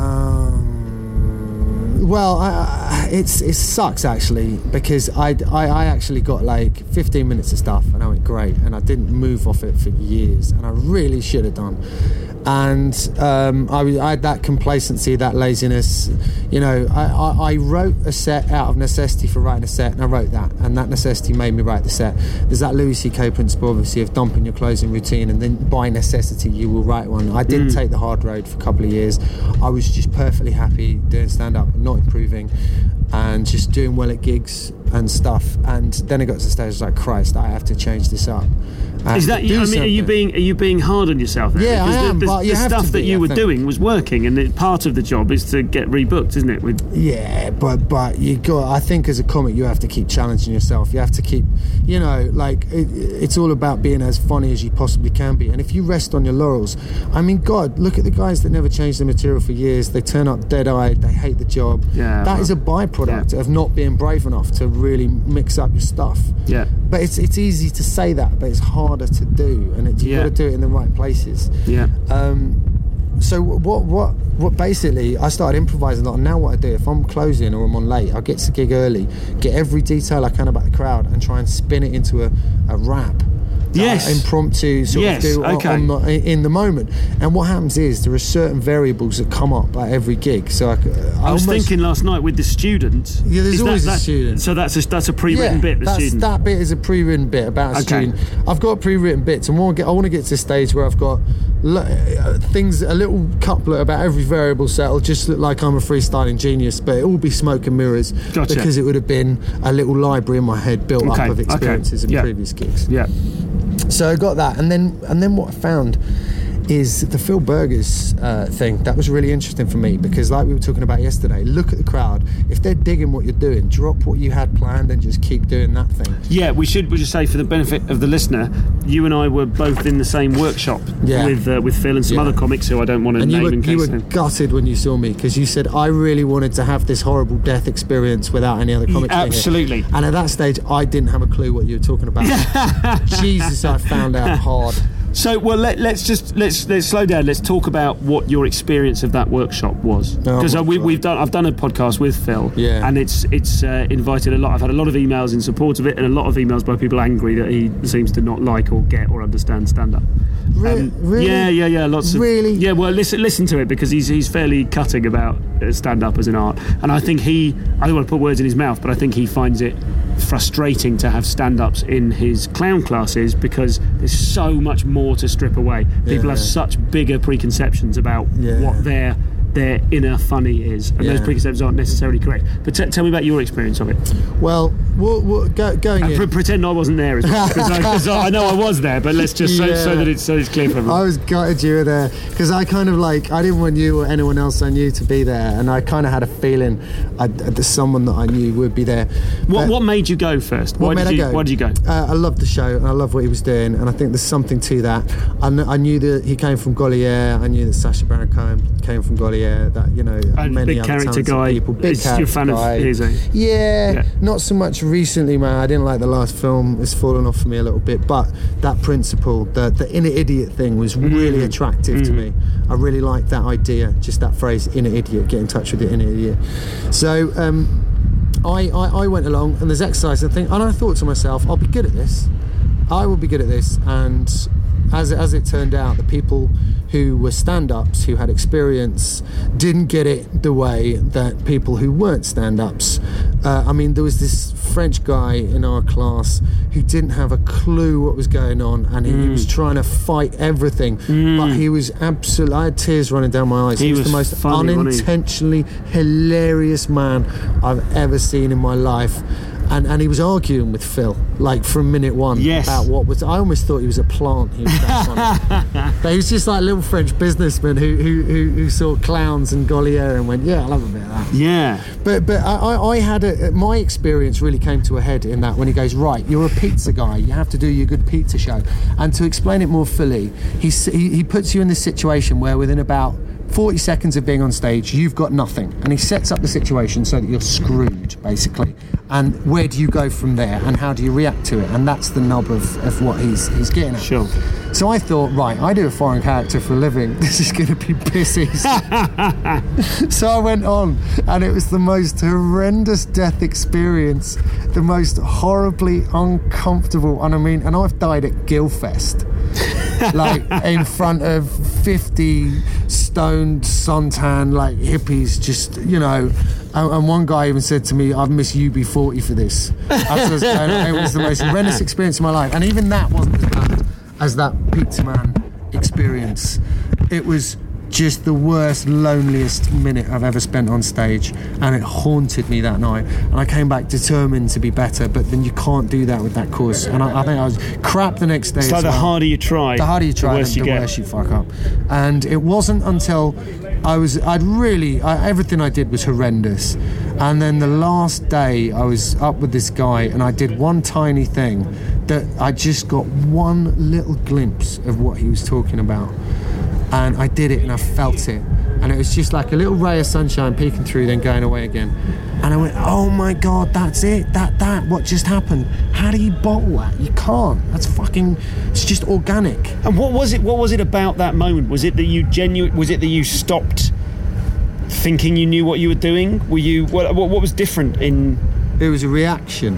Well, it sucks actually because I actually got like 15 minutes of stuff and I went great, and I didn't move off it for years, and I really should have done. And I had that complacency, that laziness. You know, I wrote a set out of necessity for writing a set, and I wrote that, and that necessity made me write the set. There's that Louis C.K. principle, obviously, of dumping your closing routine, and then by necessity you will write one. I didn't take the hard road for a couple of years. I was just perfectly happy doing stand-up, not improving, and just doing well at gigs and stuff. And then it got to the stage, I was like, Christ, I have to change this up. Is that? Are you being hard on yourself? Yeah, I am. The stuff that you were doing was working, and part of the job is to get rebooked, isn't it? But you got. I think as a comic, you have to keep challenging yourself. You have to keep, you know, like it's all about being as funny as you possibly can be. And if you rest on your laurels, I mean, God, look at the guys that never change their material for years. They turn up dead-eyed. They hate the job. Yeah, that is a byproduct of not being brave enough to really mix up your stuff. Yeah. But it's easy to say that, but it's harder to do, and you've got to do it in the right places. Yeah. So what basically, I started improvising a lot, and now what I do, if I'm closing or I'm on late, I'll get to the gig early, get every detail I can about the crowd, and try and spin it into a rap. Impromptu sort of do in the moment. And what happens is there are certain variables that come up at every gig. So I was thinking last night with the student. Yeah, there's always a student. So that's a pre-written bit. Student. That bit is a pre-written bit about a student. I've got pre-written bits, and I want to get to the stage where I've got things, a little couplet about every variable set. It'll just look like I'm a freestyling genius, but it'll be smoke and mirrors because it would have been a little library in my head built up of experiences in previous gigs. Yeah. So I got that, and then what I found is the Phil Burgers thing. That was really interesting for me because, like we were talking about yesterday, look at the crowd. If they're digging what you're doing, drop what you had planned and just keep doing that thing. Yeah, we'll just say for the benefit of the listener, you and I were both in the same workshop with Phil and some other comics who I don't want to name in case. You were gutted when you saw me because you said, I really wanted to have this horrible death experience without any other comics. Absolutely. And at that stage, I didn't have a clue what you were talking about. Jesus, I found out hard. So, well, let's slow down. Let's talk about what your experience of that workshop was, because I've done a podcast with Phil, and it's invited a lot. I've had a lot of emails in support of it, and a lot of emails by people angry that he seems to not like or get or understand stand-up. Really? Yeah. Lots of really. Yeah. Well, listen to it because he's fairly cutting about stand-up as an art, and I think I don't want to put words in his mouth, but I think he finds it frustrating to have stand-ups in his clown classes because there's so much more to strip away. People have such bigger preconceptions about what their inner funny is, and those preconceptions aren't necessarily correct. But tell me about your experience of it. Well, going in. Pretend I wasn't there as well, because I know I was there, but let's just so that it's clear for everyone. I was gutted you were there because I kind of I didn't want you or anyone else I knew to be there, and I kind of had a feeling that someone that I knew would be there. What made you go first? Why did you go? I loved the show and I loved what he was doing, and I think there's something to that. I knew that he came from Goliath. I knew that Sacha Baron Cohen came from Goliath. That many big character guy. People. Big character you're a fan guy. of his, eh? Yeah, not so much recently, man. I didn't like the last film. It's fallen off for me a little bit. But that principle, the inner idiot thing, was really attractive to me. I really liked that idea, just that phrase, inner idiot. Get in touch with your inner idiot. So I went along, and there's exercise and I thought to myself, I'll be good at this. I will be good at this, and as it turned out, the people who were stand-ups, who had experience, didn't get it the way that people who weren't stand-ups. There was this French guy in our class who didn't have a clue what was going on, and he was trying to fight everything, but he was absolutely... I had tears running down my eyes. He was the most funny, unintentionally hilarious man I've ever seen in my life. And he was arguing with Phil, from minute one, about what was... I almost thought he was a plant. He was that funny. But he was just like a little French businessman who saw clowns and Goliath and went, I love a bit of that. Yeah. But I had my experience really came to a head in that when he goes, right, you're a pizza guy, you have to do your good pizza show. And to explain it more fully, he puts you in this situation where within about 40 seconds of being on stage, you've got nothing. And he sets up the situation so that you're screwed, basically. And where do you go from there? And how do you react to it? And that's the nub of what he's getting at. Sure. So I thought, right, I do a foreign character for a living. This is going to be pissy. So I went on, and it was the most horrendous death experience, the most horribly uncomfortable. And I've died at Gilfest. In front of 50 stoned, suntan, hippies, just, and one guy even said to me, I've missed UB40 for this. It was the most horrendous experience of my life. And even that wasn't as bad as that Pizza Man experience. It was just the worst, loneliest minute I've ever spent on stage, and it haunted me that night. And I came back determined to be better, but then you can't do that with that course. And I think I was crap the next day. It's the harder you try, the worse you fuck up. And it wasn't until everything I did was horrendous. And then the last day I was up with this guy, and I did one tiny thing that I just got one little glimpse of what he was talking about. And I did it, and I felt it, and it was just like a little ray of sunshine peeking through, then going away again. And I went, oh my God, that's it, that what just happened? How do you bottle that? You can't. That's fucking... It's just organic. And what was it about that moment? Was it that you stopped thinking you knew what you were doing? Were you... What was different in... It was a reaction.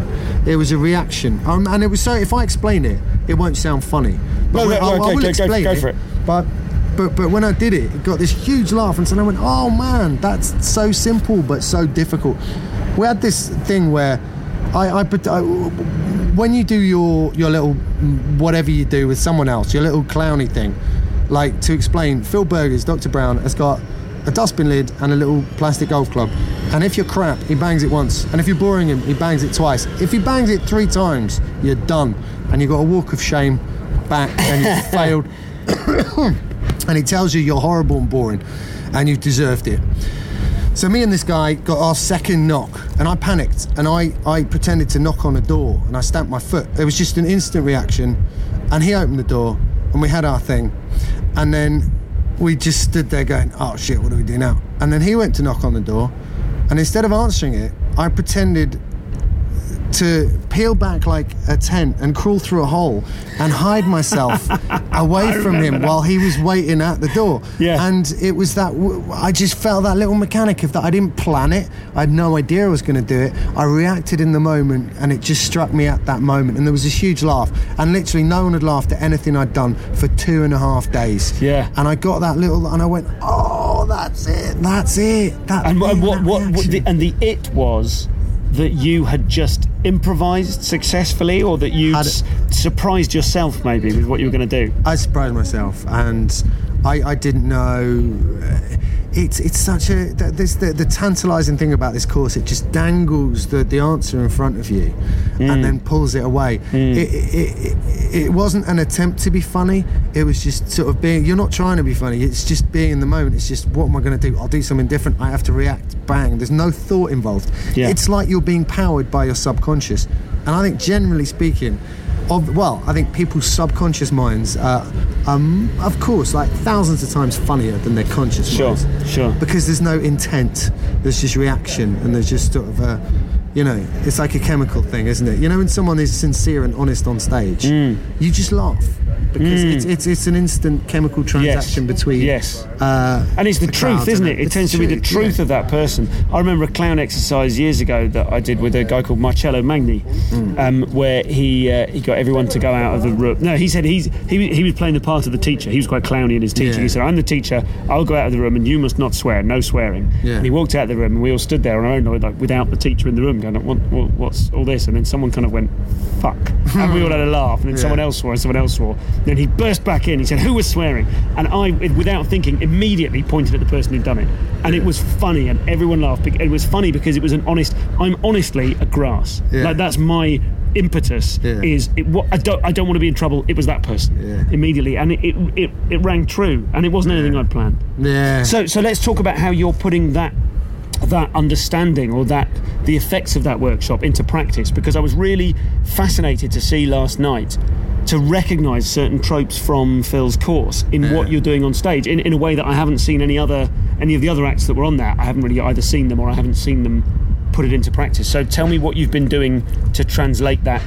And it was so... If I explain it, it won't sound funny. But I will explain go for it. But when I did it, it got this huge laugh, and so I went, oh man, that's so simple but so difficult. We had this thing where I when you do your little whatever you do with someone else, your little clowny thing, to explain, Phil Burgers, Dr. Brown, has got a dustbin lid and a little plastic golf club, and if you're crap, he bangs it once, and if you're boring him, he bangs it twice. If he bangs it 3 times, you're done, and you've got a walk of shame back, and you've failed. and it tells you you're horrible and boring and you've deserved it. So me and this guy got our second knock, and I panicked, and I pretended to knock on a door, and I stamped my foot. It was just an instant reaction, and he opened the door, and we had our thing, and then we just stood there going, oh shit, what do we do now? And then he went to knock on the door, and instead of answering it, I pretended to peel back like a tent and crawl through a hole and hide myself away from him while he was waiting at the door. Yeah. And it was that, I just felt that little mechanic of that. I didn't plan it. I had no idea I was going to do it. I reacted in the moment, and it just struck me at that moment. And there was this huge laugh. And literally no one had laughed at anything I'd done for 2.5 days. Yeah. And I got that little, and I went, oh, that's it. And the it was that you had just improvised successfully, or that you surprised yourself maybe with what you were going to do? I surprised myself, and I didn't know. It's such a the tantalising thing about this course. It just dangles the answer in front of you, and then pulls it away. It wasn't an attempt to be funny. It was just sort of being. You're not trying to be funny. It's just being in the moment. It's just, what am I going to do? I'll do something different. I have to react. Bang. There's no thought involved. Yeah. It's like you're being powered by your subconscious. And I think, generally speaking, I think people's subconscious minds are, of course, like thousands of times funnier than their conscious minds. Sure. Because there's no intent, there's just reaction, and there's just sort of a, it's like a chemical thing, isn't it? When someone is sincere and honest on stage, you just laugh. Because it's an instant chemical transaction between... Yes. And it's the truth, isn't it? It tends to be the truth of that person. I remember a clown exercise years ago that I did with a guy called Marcello Magni, where he got everyone to go out of the room. No, he said he was playing the part of the teacher. He was quite clowny in his teaching. He said, I'm the teacher, I'll go out of the room and you must not swear, no swearing. Yeah. And he walked out of the room and we all stood there on our own, like, without the teacher in the room, going, what's all this? And then someone kind of went, fuck. And we all had a laugh, and then someone else swore, and someone else swore. Then he burst back in. He said, who was swearing? And I, without thinking, immediately pointed at the person who'd done it. And it was funny, and everyone laughed. It was funny because it was an honest... I'm honestly a grass. Like, that's my impetus. Is I don't want to be in trouble. It was that person immediately, and it rang true, and it wasn't anything I'd planned. So let's talk about how you're putting that understanding, or the effects of that workshop into practice, because I was really fascinated to see last night, to recognise certain tropes from Phil's course in what you're doing on stage in a way that I haven't seen any of the other acts that were on there. I haven't really either seen them or I haven't seen them put it into practice. So tell me what you've been doing to translate that,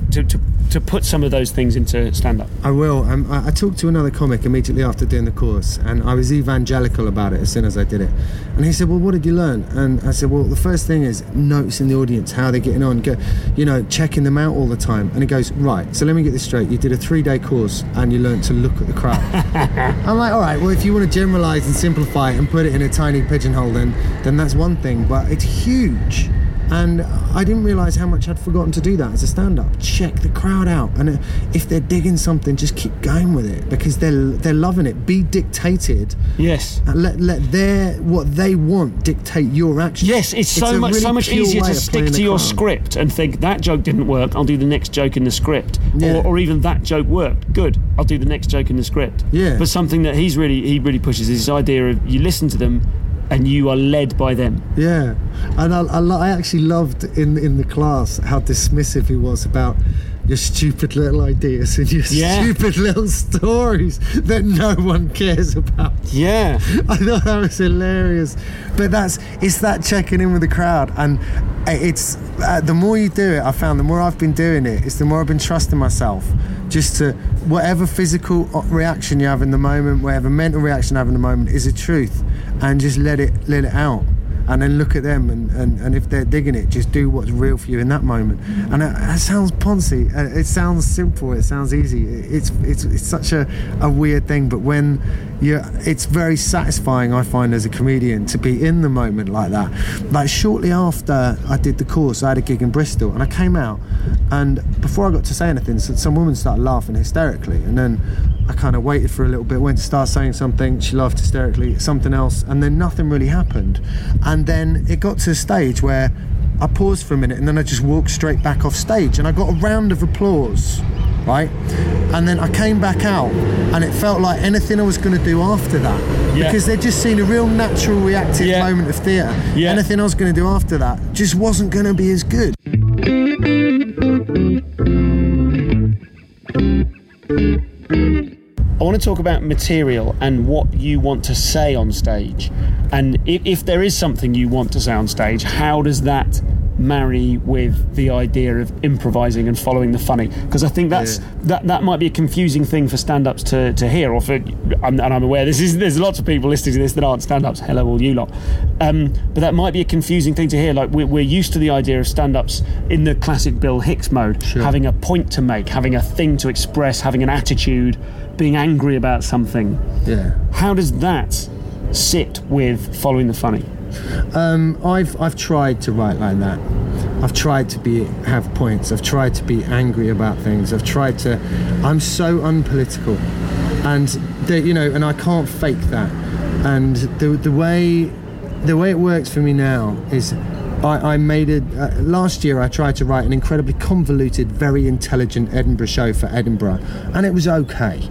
to put some of those things into stand-up. I will. I talked to another comic immediately after doing the course, and I was evangelical about it as soon as I did it. And he said, well, what did you learn? And I said, well, the first thing is noticing the audience, how they're getting on, checking them out all the time. And he goes, right, so let me get this straight. You did a 3-day course and you learned to look at the crowd. I'm like, all right, well, if you want to generalise and simplify it and put it in a tiny pigeonhole, then that's one thing, but it's huge. And I didn't realise how much I'd forgotten to do that as a stand-up. Check the crowd out, and if they're digging something, just keep going with it, because they're loving it. Be dictated. Yes. And let what they want dictate your actions. Yes, it's so much easier to stick to your script and think, that joke didn't work, I'll do the next joke in the script. Or even that joke worked, good, I'll do the next joke in the script. Yeah. But something that he really pushes is this idea of, you listen to them and you are led by them. Yeah, and I actually loved in the class how dismissive he was about your stupid little ideas and your stupid little stories that no one cares about. Yeah. I thought that was hilarious. But it's that checking in with the crowd, and it's the more you do it, I found the more I've been doing it, it's the more I've been trusting myself, just to, whatever physical reaction you have in the moment, whatever mental reaction you have in the moment is a truth, and just let it out. And then look at them, and if they're digging it, just do what's real for you in that moment. And it sounds poncy, it sounds simple, it sounds easy. It's such a weird thing, but when it's very satisfying, I find, as a comedian, to be in the moment like that. Like, shortly after I did the course, I had a gig in Bristol, and I came out, and before I got to say anything, some woman started laughing hysterically, and then I kind of waited for a little bit, went to start saying something, she laughed hysterically, something else, and then nothing really happened. And then it got to a stage where I paused for a minute and then I just walked straight back off stage, and I got a round of applause, right? And then I came back out and it felt like anything I was going to do after that, because they'd just seen a real natural reactive moment of theatre. Anything I was going to do after that just wasn't going to be as good. I want to talk about material and what you want to say on stage. And if there is something you want to say on stage, how does that marry with the idea of improvising and following the funny? Because I think that might be a confusing thing for stand-ups to hear, or for, and I'm aware there's lots of people listening to this that aren't stand-ups. Hello, all you lot. But that might be a confusing thing to hear. Like, we're used to the idea of stand-ups in the classic Bill Hicks mode, having a point to make, having a thing to express, having an attitude, being angry about something. How does that sit with following the funny? I've tried to write like that. I've tried to have points. I've tried to be angry about things. I'm so unpolitical, and and I can't fake that. And the way it works for me now is, I made it last year. I tried to write an incredibly convoluted, very intelligent Edinburgh show for Edinburgh, and it was okay.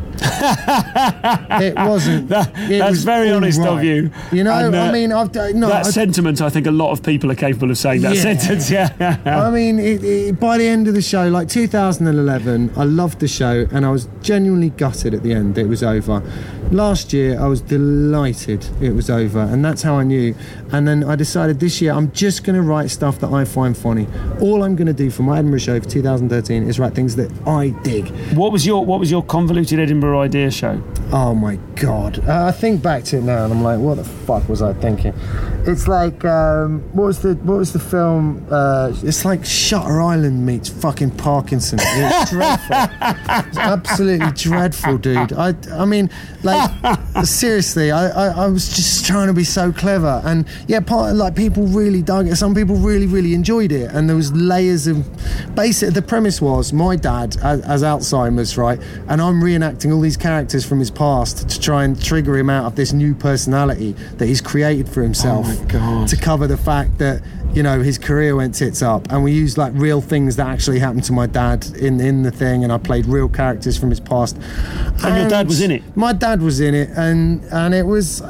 It wasn't. That's very honest of you. You know, and, I mean, sentiment. I think a lot of people are capable of saying that sentence. I mean, by the end of the show, like 2011, I loved the show, and I was genuinely gutted at the end. It was over. Last year, I was delighted it was over, and that's how I knew. And then I decided this year, I'm just going to write stuff that I find funny. All I'm going to do for my Edinburgh show for 2013 is write things that I dig. What was your convoluted Edinburgh idea show? Oh my God. I think back to it now and I'm like, what the fuck was I thinking? It's like, what was the film? It's like Shutter Island meets fucking Parkinson. It's dreadful. It's absolutely dreadful, dude. I mean, like, seriously, I was just trying to be so clever. And people really dug it. Some people really, really enjoyed it. And there was layers of... Basically, the premise was my dad has Alzheimer's, right? And I'm reenacting all these characters from his past to try and trigger him out of this new personality that he's created for himself. Oh my God. To cover the fact that, his career went tits up. And we used like real things that actually happened to my dad in the thing, and I played real characters from his past. And your dad was in it? My dad was in it, and it was,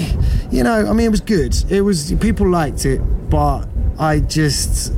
it was good. It was, people liked it, but I just,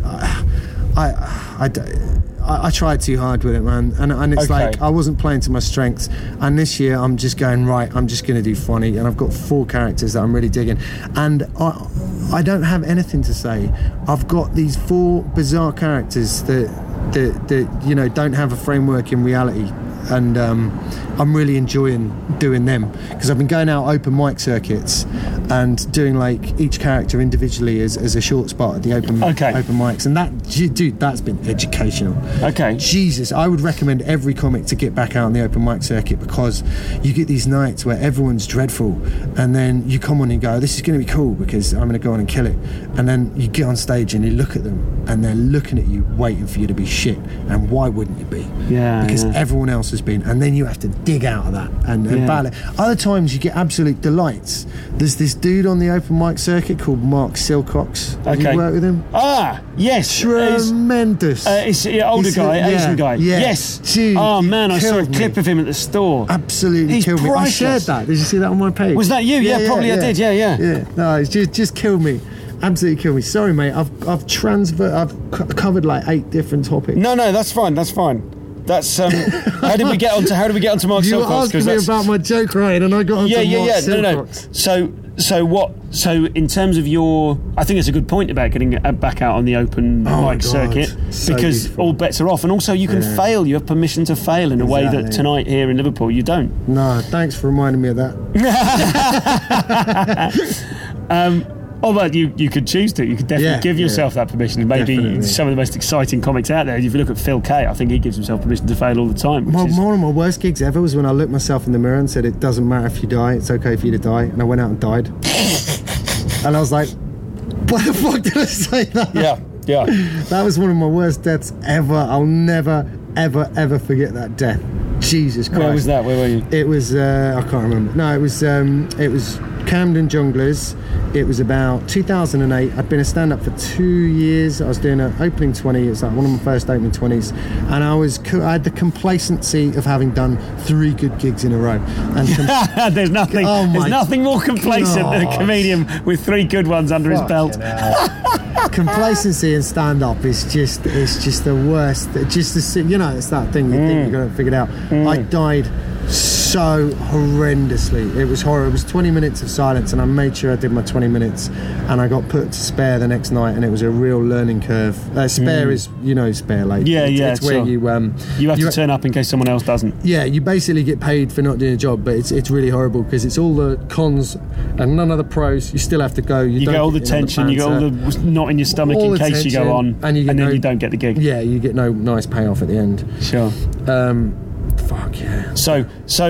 I tried too hard with it, man, and it's like I wasn't playing to my strengths. And this year I'm just going, right, I'm just going to do funny, and I've got 4 characters that I'm really digging, and I don't have anything to say. I've got these 4 bizarre characters that don't have a framework in reality, and I'm really enjoying doing them, because I've been going out open mic circuits and doing like each character individually as a short spot at the open mics, and that's been educational. Jesus, I would recommend every comic to get back out on the open mic circuit, because you get these nights where everyone's dreadful, and then you come on and go, this is going to be cool because I'm going to go on and kill it, and then you get on stage and you look at them and they're looking at you waiting for you to be shit, and why wouldn't you be? Because everyone else has been, and then you have to dig out of that and battle it. Other times you get absolute delights. There's this dude on the open mic circuit called Mark Silcox. Have you worked with him? Yes. Tremendous. He's an older guy, Asian guy. Yes. Dude, oh man, I saw a clip of him at the store. Absolutely He's killed priceless. me. I shared that. Did you see that on my page? Was that you? Yeah, probably I did. Yeah. No, it's just killed me. Absolutely killed me. Sorry, mate. I've covered like 8 different topics. No, that's fine. That's how did we get onto Mark Silcox? You were asking me about my joke, right? And I got onto Mark Silcox. No. So in terms of I think it's a good point about getting back out on the open mic circuit, so because beautiful. all bets are off, and also you can fail. You have permission to fail in a way that tonight here in Liverpool you don't. No, thanks for reminding me of that. Well, you could choose to. You could definitely give yourself that permission. Maybe some of the most exciting comics out there. If you look at Phil Kay, I think he gives himself permission to fail all the time. One of my worst gigs ever was when I looked myself in the mirror and said, it doesn't matter if you die, it's okay for you to die. And I went out and died. And I was like, why the fuck did I say that? Yeah. That was one of my worst deaths ever. I'll never, ever, ever forget that death. Jesus Christ. Where was that? Where were you? It was, I can't remember. No, it was Camden Junglers. It was about 2008. I'd been a stand-up for 2 years. I was doing an opening 20. It was like one of my first opening 20s, and I had the complacency of having done 3 good gigs in a row. And there's nothing more complacent than a comedian with 3 good ones under his belt. Complacency in stand-up is just the worst. It's that thing you think you're going to figure it out. I died so horrendously. It was horrible. It was 20 minutes of silence, and I made sure I did my 20 minutes, and I got put to spare the next night, and it was a real learning curve. Spare is, spare late. It's where you have to turn up in case someone else doesn't. Yeah, you basically get paid for not doing a job, but it's really horrible because it's all the cons and none of the pros. You still have to go. You get all the tension, you get all the knot in your stomach in case you go on, and then you don't get the gig. Yeah, you get no nice payoff at the end. Sure. Fuck yeah. So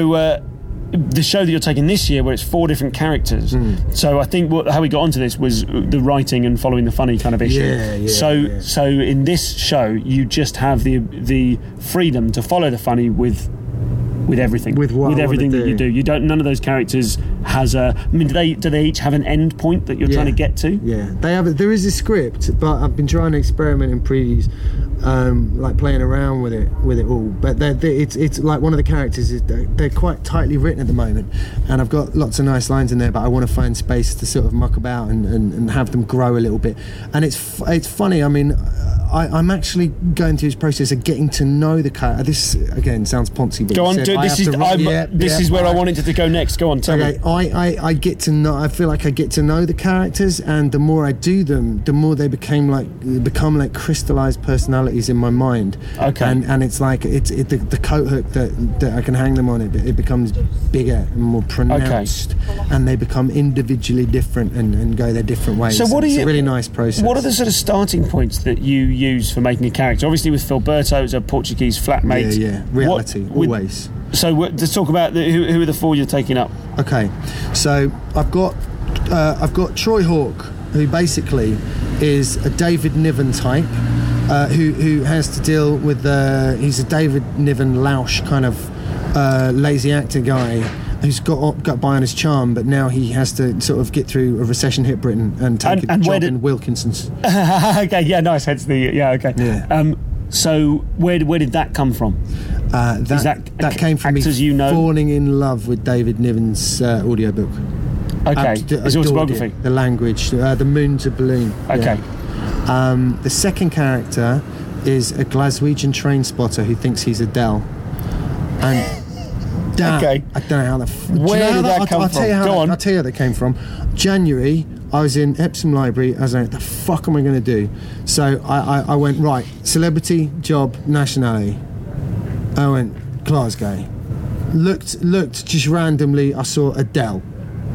the show that you're taking this year, where it's 4 different characters. So I think how we got onto this was the writing and following the funny kind of issue. So in this show, you just have the freedom to follow the funny with everything, with everything that you do. You don't. None of those characters has a. I mean, do they each have an end point that you're trying to get to? Yeah, they have. There is a script, but I've been trying to experiment in previews, like playing around with it all. But it's like one of the characters is they're quite tightly written at the moment, and I've got lots of nice lines in there. But I want to find space to sort of muck about and have them grow a little bit. And it's funny. I mean, I'm actually going through this process of getting to know the character. This again sounds poncy, but go on. This is where I wanted to go next. Go on, tell me. I get to know. I feel like I get to know the characters, and the more I do them, the more they become like crystallized personalities in my mind. Okay. And it's like the coat hook that I can hang them on. It becomes bigger and more pronounced, and they become individually different and go their different ways. So it's a really nice process. What are the sort of starting points that you use for making a character? Obviously, with Filberto, it's a Portuguese flatmate. Yeah. Reality, always. So let's talk about who are the 4 you're taking up. Okay, so I've got Troy Hawk, who basically is a David Niven type, who has to deal with he's a David Niven Lausch kind of lazy actor guy who's got by on his charm, but now he has to sort of get through a recession hit Britain and take a job in Wilkinson's. Okay, yeah, nice. Hence okay. Yeah. So where did that come from? That came from me falling in love with David Niven's audiobook. Okay, his autobiography. The language, The Moon's a Balloon. Okay. Yeah. The second character is a Glaswegian train spotter who thinks he's Adele. And okay. I don't know how Where did that come from? Go on. I'll tell you how that came from. January, I was in Epsom Library. I was like, the fuck am I going to do? So I went, right, celebrity, job, nationality. I went, Glasgow. Looked just randomly. I saw Adele.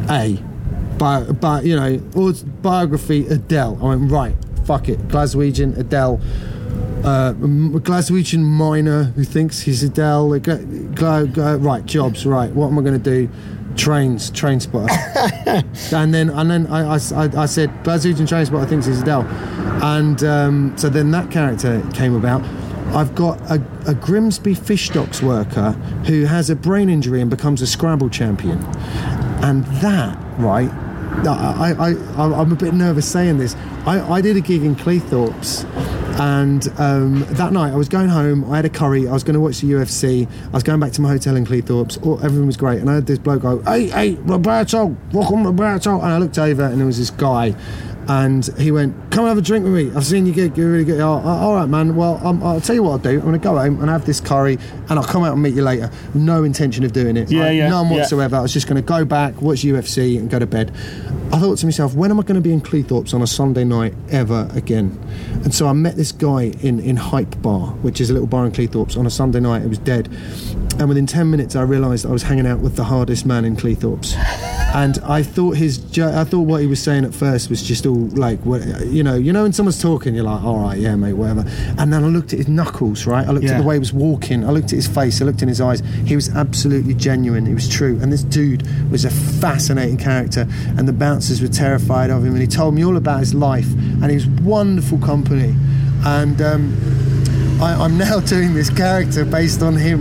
Biography Adele. I went, right, fuck it. Glaswegian, Adele. Glaswegian miner who thinks he's Adele. Right, jobs, right. What am I going to do? Train spotter. and then I said Glaswegian train spotter thinks he's Adele. And so then that character came about. I've got a Grimsby fish docks worker who has a brain injury and becomes a Scrabble champion. And that, right, I'm a bit nervous saying this. I did a gig in Cleethorpes, and that night I was going home, I had a curry, I was going to watch the UFC, I was going back to my hotel in Cleethorpes, everything was great, and I had this bloke go, hey, Roberto, welcome Roberto, and I looked over and there was this guy, and he went, come and have a drink with me, I've seen you gig, you're really good. All right, man, well, I'll tell you what I'll do, I'm going to go home and have this curry and I'll come out and meet you later. No intention of doing it. None whatsoever. I was just going to go back, watch UFC and go to bed. I thought to myself, when am I going to be in Cleethorpes on a Sunday night ever again? And so I met this guy in Hype Bar, which is a little bar in Cleethorpes, on a Sunday night. It was dead. And within 10 minutes I realised I was hanging out with the hardest man in Cleethorpes. And I thought what he was saying at first was just all like, you know when someone's talking, you're like, all right, yeah, mate, whatever. And then I looked at his knuckles, right? I looked at the way he was walking. I looked at his face. I looked in his eyes. He was absolutely genuine. He was true. And this dude was a fascinating character. And the bouncers were terrified of him. And he told me all about his life. And he was wonderful company. And I'm now doing this character based on him.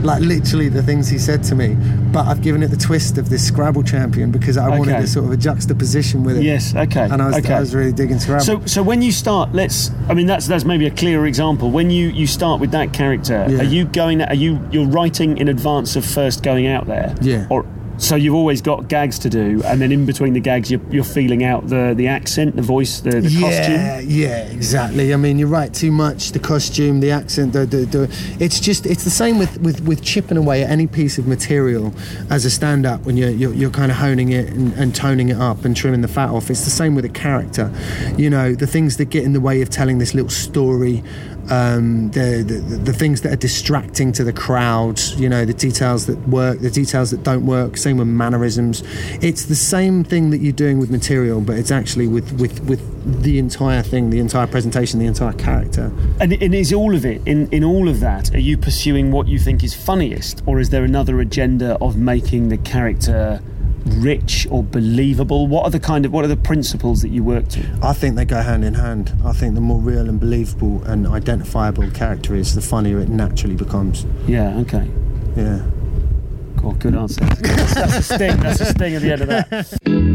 like literally the things he said to me, but I've given it the twist of this Scrabble champion because I wanted a sort of a juxtaposition with it. Yes, okay. And I was really digging Scrabble. So when you start, that's maybe a clearer example. When you start with that character, you're writing in advance of first going out there? Yeah. So you've always got gags to do, and then in between the gags, you're feeling out the accent, the voice, the costume. Yeah, exactly. I mean, you're right. Too much, the costume, the accent. It's the same with chipping away at any piece of material as a stand-up when you're kind of honing it and toning it up and trimming the fat off. It's the same with a character. You know, the things that get in the way of telling this little story. The things that are distracting to the crowd, you know, the details that work, the details that don't work, same with mannerisms. It's the same thing that you're doing with material, but it's actually with the entire thing, the entire presentation, the entire character. And is all of it, in all of that, are you pursuing what you think is funniest, or is there another agenda of making the character rich or believable? What are the principles that you work to? I think they go hand in hand. I think the more real and believable and identifiable a character is, the funnier it naturally becomes. Yeah, okay. Yeah. Cool, good answer. That's a sting. That's a sting at the end of that.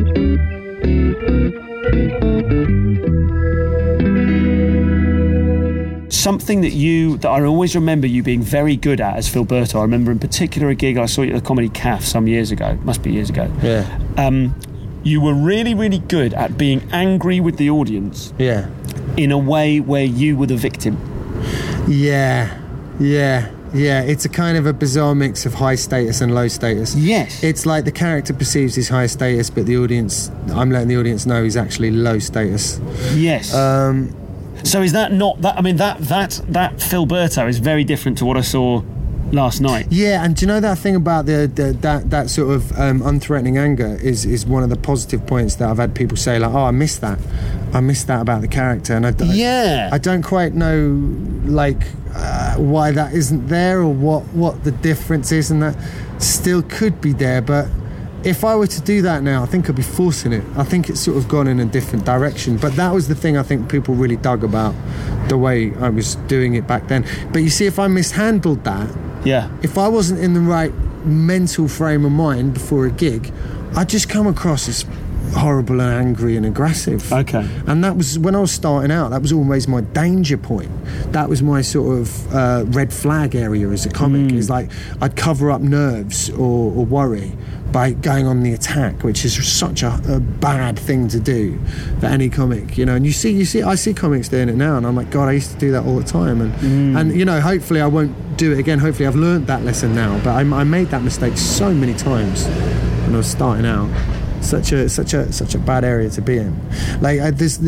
Something that I always remember you being very good at as Filberto. I remember in particular a gig I saw you at the Comedy Caf some years ago. Must be years ago. Yeah. You were really, really good at being angry with the audience. Yeah. In a way where you were the victim. Yeah. It's a kind of a bizarre mix of high status and low status. Yes. It's like the character perceives his high status, but the audience, I'm letting the audience know he's actually low status. Yes. So is that not that? I mean, that Filberto is very different to what I saw last night. Yeah, and do you know that thing about that sort of unthreatening anger is one of the positive points that I've had people say, like, oh, I missed that about the character, and I don't quite know like why that isn't there, or what the difference is, and that still could be there, but if I were to do that now, I think I'd be forcing it. I think it's sort of gone in a different direction. But that was the thing I think people really dug about the way I was doing it back then. But you see, if I mishandled that, if I wasn't in the right mental frame of mind before a gig, I'd just come across as horrible and angry and aggressive. Okay. And that was, when I was starting out, that was always my danger point. That was my sort of red flag area as a comic. Is like, I'd cover up nerves or worry by going on the attack, which is such a bad thing to do for any comic, you know. And you see, I see comics doing it now, and I'm like, God, I used to do that all the time. And you know, hopefully I won't do it again. Hopefully I've learned that lesson now. But I made that mistake so many times when I was starting out. Such a bad area to be in. Like there's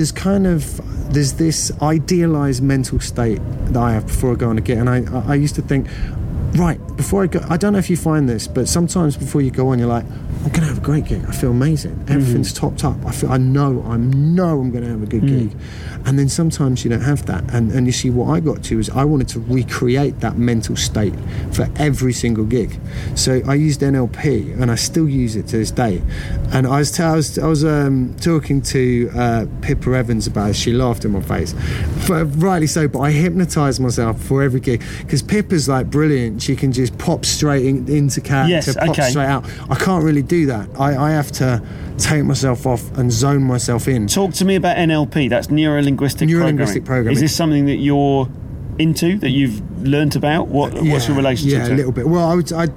this idealized mental state that I have before I go on a gig, and I used to think, right, before I go, I don't know if you find this, but sometimes before you go on, you're like, I'm going to have a great gig. I feel amazing. Everything's topped up. I know I'm going to have a good gig. And then sometimes you don't have that. And you see, what I got to is I wanted to recreate that mental state for every single gig. So I used NLP, and I still use it to this day. And I was talking to Pippa Evans about it. She laughed in my face, but rightly so. But I hypnotised myself before every gig, because Pippa's like brilliant. She can just pop straight into character, straight out. I can't really do that. I have to take myself off and zone myself in. Talk to me about NLP. That's neuro-linguistic programming. Is this something that you're into, that you've learnt about? What's your relationship to it? Yeah, a little bit. Well,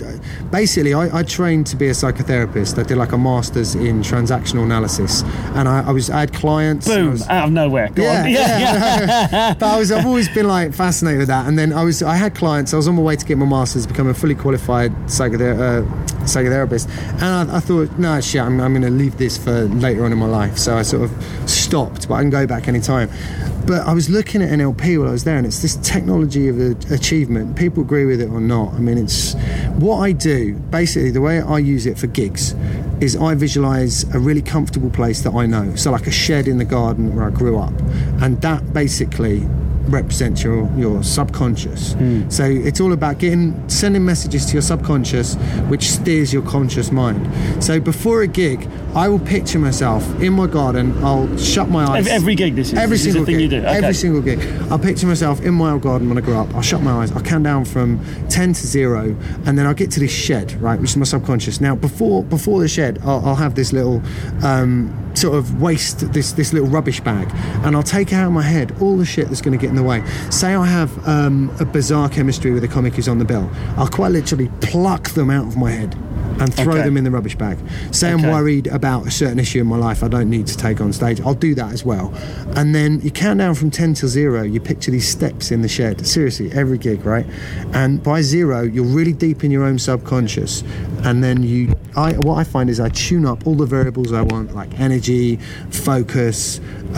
I trained to be a psychotherapist. I did like a master's in transactional analysis, and I had clients. Boom, out of nowhere. Go on. But I've always been like fascinated with that. And then I had clients. I was on my way to get my master's, become a fully qualified psychotherapist, and I thought, no, shit, I'm going to leave this for later on in my life. So I sort of stopped, but I can go back anytime. But I was looking at NLP while I was there, and it's this technology of achievement. People agree with it or not. I mean, it's what I do. Basically, the way I use it for gigs is I visualise a really comfortable place that I know. So like a shed in the garden where I grew up. And that basically represents your subconscious. So it's all about sending messages to your subconscious, which steers your conscious mind. So before a gig, I will picture myself in my garden. I'll shut my eyes. Every gig, this is every this single is the thing gig. you do. Okay. Every single gig. I'll picture myself in my old garden when I grow up. I'll shut my eyes. I'll count down from 10 to 0, and then I'll get to this shed, right, which is my subconscious. Now, before the shed, I'll have this little sort of waste, this little rubbish bag, and I'll take out of my head all the shit that's going to get in the way. Say I have a bizarre chemistry with a comic who's on the bill. I'll quite literally pluck them out of my head and throw them in the rubbish bag. Say I'm worried about a certain issue in my life I don't need to take on stage, I'll do that as well. And then you count down from 10 to 0, you picture these steps in the shed, seriously, every gig, right? And by 0, you're really deep in your own subconscious, and then what I find is I tune up all the variables I want, like energy, focus,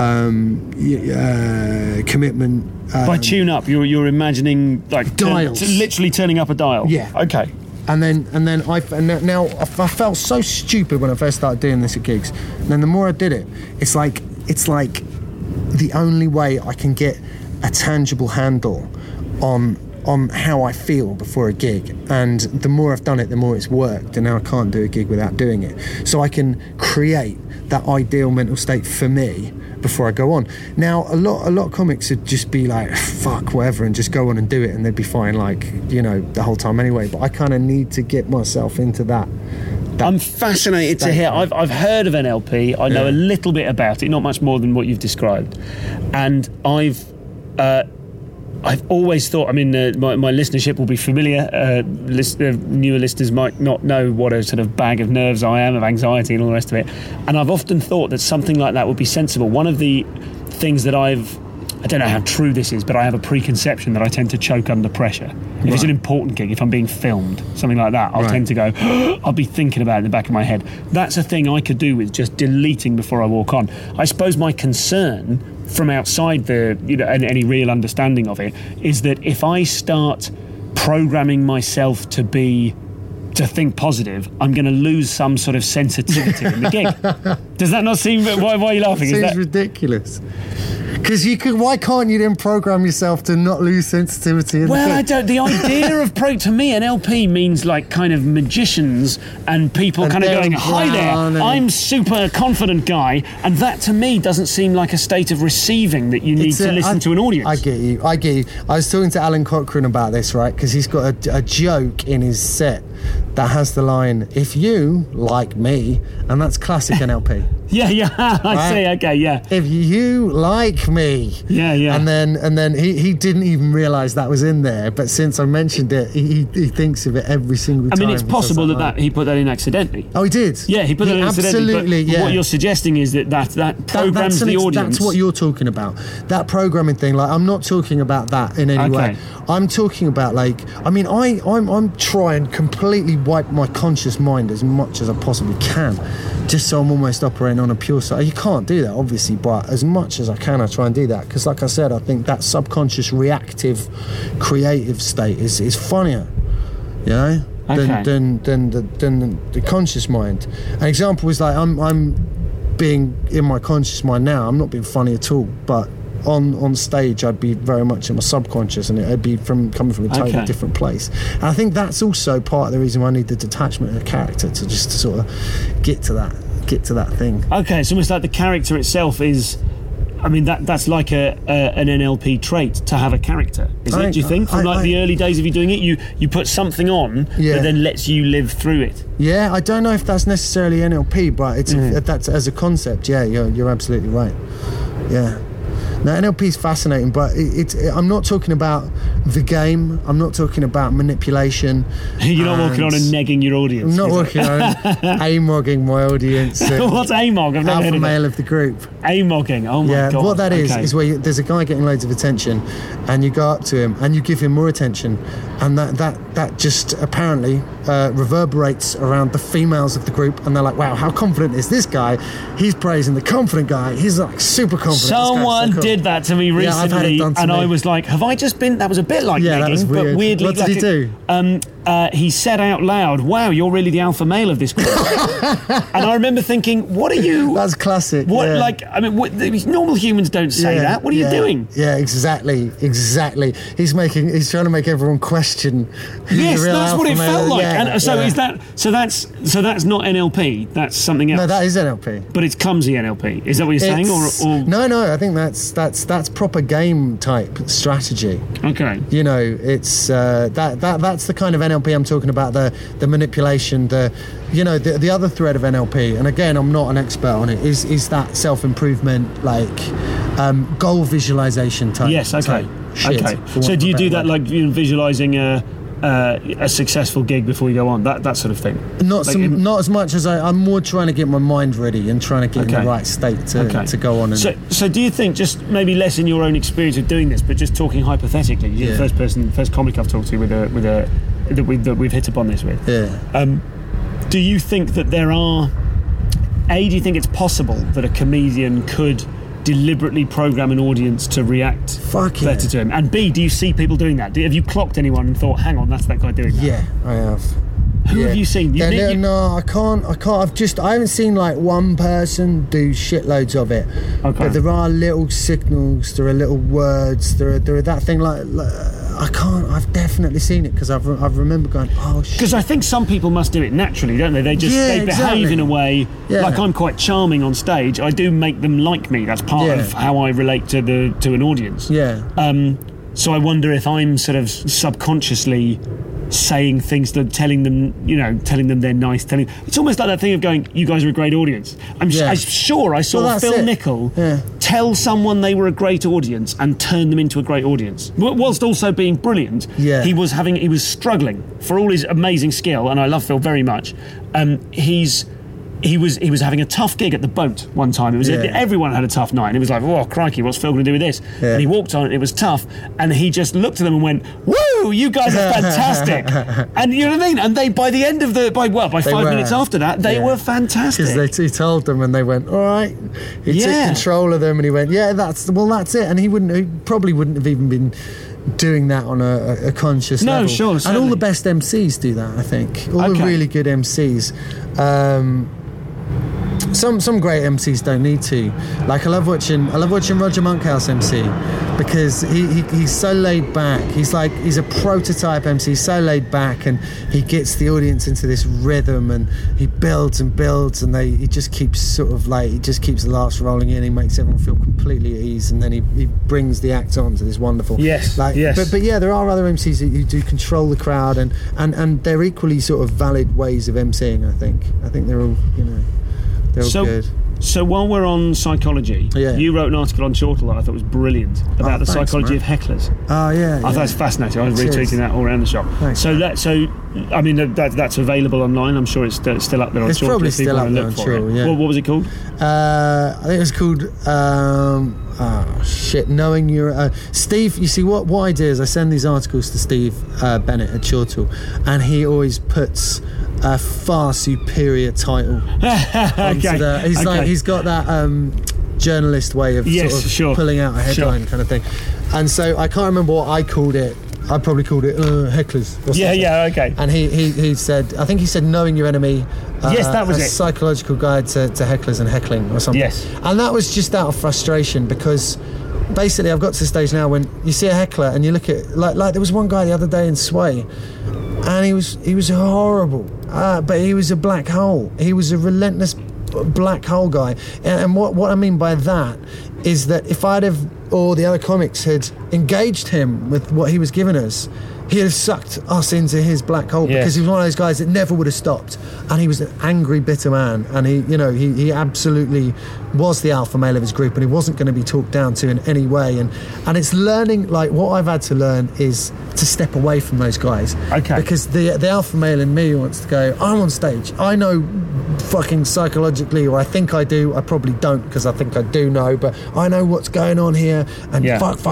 commitment. By tune up, you're imagining like dials, literally turning up a dial. Yeah. Okay. And then I felt so stupid when I first started doing this at gigs. And then the more I did it, it's like the only way I can get a tangible handle on how I feel before a gig. And the more I've done it, the more it's worked. And now I can't do a gig without doing it. So I can create that ideal mental state for me before I go on. Now, a lot of comics would just be like, fuck, whatever, and just go on and do it, and they'd be fine, like, you know, the whole time anyway. But I kind of need to get myself into that. I'm fascinated to hear. I've heard of NLP. I know a little bit about it, not much more than what you've described. And I've always thought, I mean, my listenership will be familiar. Newer listeners might not know what a sort of bag of nerves I am, of anxiety and all the rest of it. And I've often thought that something like that would be sensible. One of the things that I don't know how true this is, but I have a preconception that I tend to choke under pressure. If it's an important gig, if I'm being filmed, something like that, I'll tend to go, I'll be thinking about it in the back of my head. That's a thing I could do with just deleting before I walk on. I suppose my concern from outside any real understanding of it is that if I start programming myself to think positive, I'm going to lose some sort of sensitivity in the gig. Does that not seem... Why are you laughing? It seems ridiculous. Because why can't you then program yourself to not lose sensitivity? I don't. The idea of to me, NLP means like kind of magicians and people kind of going, "Hi there, I'm super confident guy," and that to me doesn't seem like a state of receiving that you need to listen to an audience. I get you. I was talking to Alan Cochrane about this, right? Because he's got a joke in his set that has the line, "If you like me," and that's classic NLP. Yeah, I see. Okay, yeah. If you like me, yeah. And then he didn't even realise that was in there. But since I mentioned it, he thinks of it every single time. I mean, it's possible that he put that in accidentally. Oh, he did. Yeah, he put that in accidentally. Absolutely. But what you're suggesting is that programs the audience. That's what you're talking about. That programming thing. Like, I'm not talking about that in any way. I'm talking about I'm trying completely wipe my conscious mind as much as I possibly can, just so I'm almost operating on a pure side. You can't do that, obviously, but as much as I can, I try and do that, because like I said, I think that subconscious reactive creative state is funnier, you know, than the conscious mind. An example is like I'm being in my conscious mind now. I'm not being funny at all, but on stage I'd be very much in my subconscious, and it'd be coming from a totally different place. And I think that's also part of the reason why I need the detachment of the character to just sort of get to that thing. Okay, it's almost like the character itself is, I mean, that's like an NLP trait to have a character, is it? Do you think from the early days of you doing it, you put something on that then lets you live through it? Yeah, I don't know if that's necessarily NLP, but it's that's as a concept. Yeah, you're absolutely right. Yeah. Now, NLP is fascinating, but I'm not talking about the game. I'm not talking about manipulation. You're not walking on and negging your audience. I'm not walking on AMOGing my audience. What's AMOG? I've never heard of alpha male of the group. AMOGing. Oh my God. What that is where there's a guy getting loads of attention, and you go up to him and you give him more attention, and that just apparently reverberates around the females of the group, and they're like, wow, how confident is this guy? He's praising the confident guy. He's like super confident. Someone did that to me recently, and I was like, have I just been... That was a bit like negging, that was weird. But weirdly... What did he do? he said out loud, "Wow, you're really the alpha male of this group." And I remember thinking, "What are you?" That's classic. What, yeah. like, I mean, normal humans don't say that. What are you doing? Yeah, exactly. He's trying to make everyone question. Yes, that's what it felt like. Yeah, and so that's not NLP. That's something else. No, that is NLP. But it's clumsy NLP. Is that what you're saying? Or no. I think that's proper game type strategy. Okay. You know, it's that's the kind of NLP I'm talking about. The manipulation. The other thread of NLP. And again, I'm not an expert on it. Is that self-improvement, like goal visualization type? Yes. Okay. Shit, okay. So do you do that, like visualizing a successful gig before you go on, that sort of thing? Not as much as I'm more trying to get my mind ready and trying to get in the right state to go on. So do you think, just maybe less in your own experience of doing this, but just talking hypothetically, you're the first comic I've talked to that we've hit upon this with. Yeah. Do you think that do you think it's possible that a comedian could deliberately program an audience to react better to him? And B, do you see people doing that? Have you clocked anyone and thought, hang on, that's that guy doing that? Yeah, I have. Who have you seen? No, I can't. I haven't seen like one person do shitloads of it. Okay. But there are little signals, there are little words, there are that thing like I can't. I've definitely seen it because I've remember going, oh shit. Because I think some people must do it naturally, don't they? They behave in a way like I'm quite charming on stage. I do make them like me. That's part of how I relate to an audience. Yeah. So I wonder if I'm sort of subconsciously saying things, telling them they're nice. It's almost like that thing of going, you guys are a great audience. I'm sure I saw Phil Nickel tell someone they were a great audience and turn them into a great audience, whilst also being brilliant. He was struggling for all his amazing skill, and I love Phil very much. He was having a tough gig at the Boat one time. It was everyone had a tough night, and it was like, oh crikey, what's Phil going to do with this? And he walked on, and it was tough, and he just looked at them and went, woo, you guys are fantastic. And you know what I mean? And they, by the end of by 5 minutes after that, they were fantastic. Because he told them, and they went, all right. He took control of them, and he went, that's it. And he probably wouldn't have even been doing that on a conscious level. No, sure, certainly. And all the best MCs do that, I think. All the really good MCs. Some great MCs don't need to. Like I love watching Roger Monkhouse MC because he's so laid back. He's a prototype MC. He's so laid back, and he gets the audience into this rhythm, and he builds, and he just keeps the laughs rolling in. He makes everyone feel completely at ease, and then he brings the act on to this wonderful. Yes. But there are other MCs who do control the crowd, and they're equally sort of valid ways of MCing. I think they're all they're good. So while we're on psychology, you wrote an article on Chortle that I thought was brilliant about the psychology of hecklers. Oh yeah, I thought it's fascinating. I was retweeting that all around the shop. Thanks, I mean that's available online. I'm sure it's still up there on Chortle. It's probably still up there on Chortle. Yeah. What was it called? I think it was called Knowing Your Steve. You see, what I do is I send these articles to Steve Bennett at Chortle, and he always puts a far superior title. He's got that journalist way of pulling out a headline kind of thing. And so I can't remember what I called it. I probably called it hecklers. Okay. And he said, I think he said Knowing Your Enemy. Yes, that was it. Psychological guide to hecklers and heckling or something. Yes. And that was just out of frustration because basically I've got to the stage now when you see a heckler and you look at like there was one guy the other day in Sway, and he was horrible, but he was a black hole. He was a relentless black hole guy. And what I mean by that is that if or the other comics had engaged him with what he was giving us, he'd have sucked us into his black hole because he was one of those guys that never would have stopped, and he was an angry, bitter man, and he absolutely was the alpha male of his group, and he wasn't going to be talked down to in any way, and it's learning, like what I've had to learn is to step away from those guys, because the alpha male in me wants to go, I'm on stage, I know fucking psychologically, or I think I do, I probably don't because I think I do know, but I know what's going on here, and fuck blah blah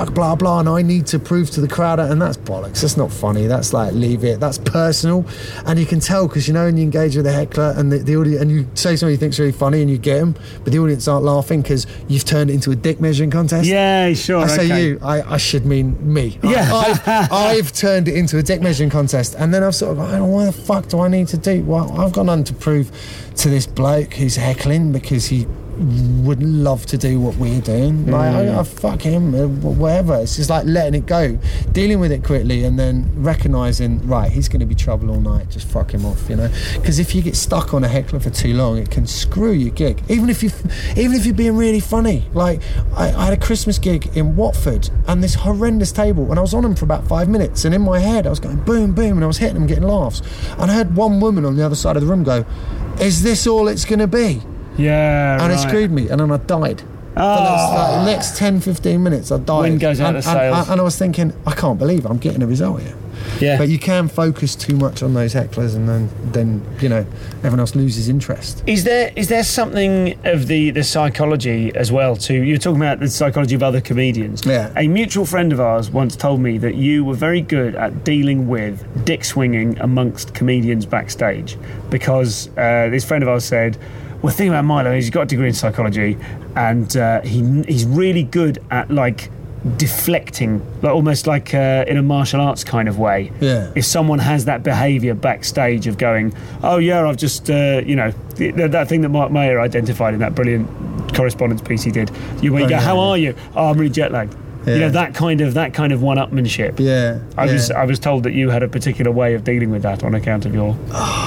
blah, and I need to prove to the crowd, and that's bollocks. That's not funny. That's like, leave it. That's personal, and you can tell because when you engage with a heckler and the audience, and you say something you think's really funny, and you get them, but the audience aren't laughing because you've turned it into a dick measuring contest. Yeah, sure. I say I should mean me. Yeah, I've turned it into a dick measuring contest, and then I've sort of, why the fuck do I need to do? Well, I've got nothing to prove to this bloke who's heckling because he would love to do what we're doing. Like, I fuck him, whatever. It's just like letting it go, dealing with it quickly, and then recognising, right, he's going to be trouble all night. Just fuck him off, Because if you get stuck on a heckler for too long, it can screw your gig. Even if you're being really funny. Like, I had a Christmas gig in Watford, and this horrendous table, and I was on them for about 5 minutes, and in my head I was going boom, boom, and I was hitting them, getting laughs, and I heard one woman on the other side of the room go, "Is this all it's going to be?" Yeah, and it screwed me, and then I died. The next 10-15 minutes I died. Wind goes out of sails. And I was thinking, I can't believe I'm getting a result here. Yeah. But you can focus too much on those hecklers, and then everyone else loses interest. Is there something of the psychology as well too? You're talking about the psychology of other comedians. Yeah. A mutual friend of ours once told me that you were very good at dealing with dick swinging amongst comedians backstage, because this friend of ours said, well, the thing about Milo is he's got a degree in psychology, and he's really good at like deflecting, like almost like in a martial arts kind of way. Yeah. If someone has that behaviour backstage of going, oh yeah, I've just that thing that Mark Mayer identified in that brilliant correspondence piece he did. You go, how are you? Oh, I'm really jet lagged. Yeah. That kind of one-upmanship. Yeah. I was told that you had a particular way of dealing with that on account of your.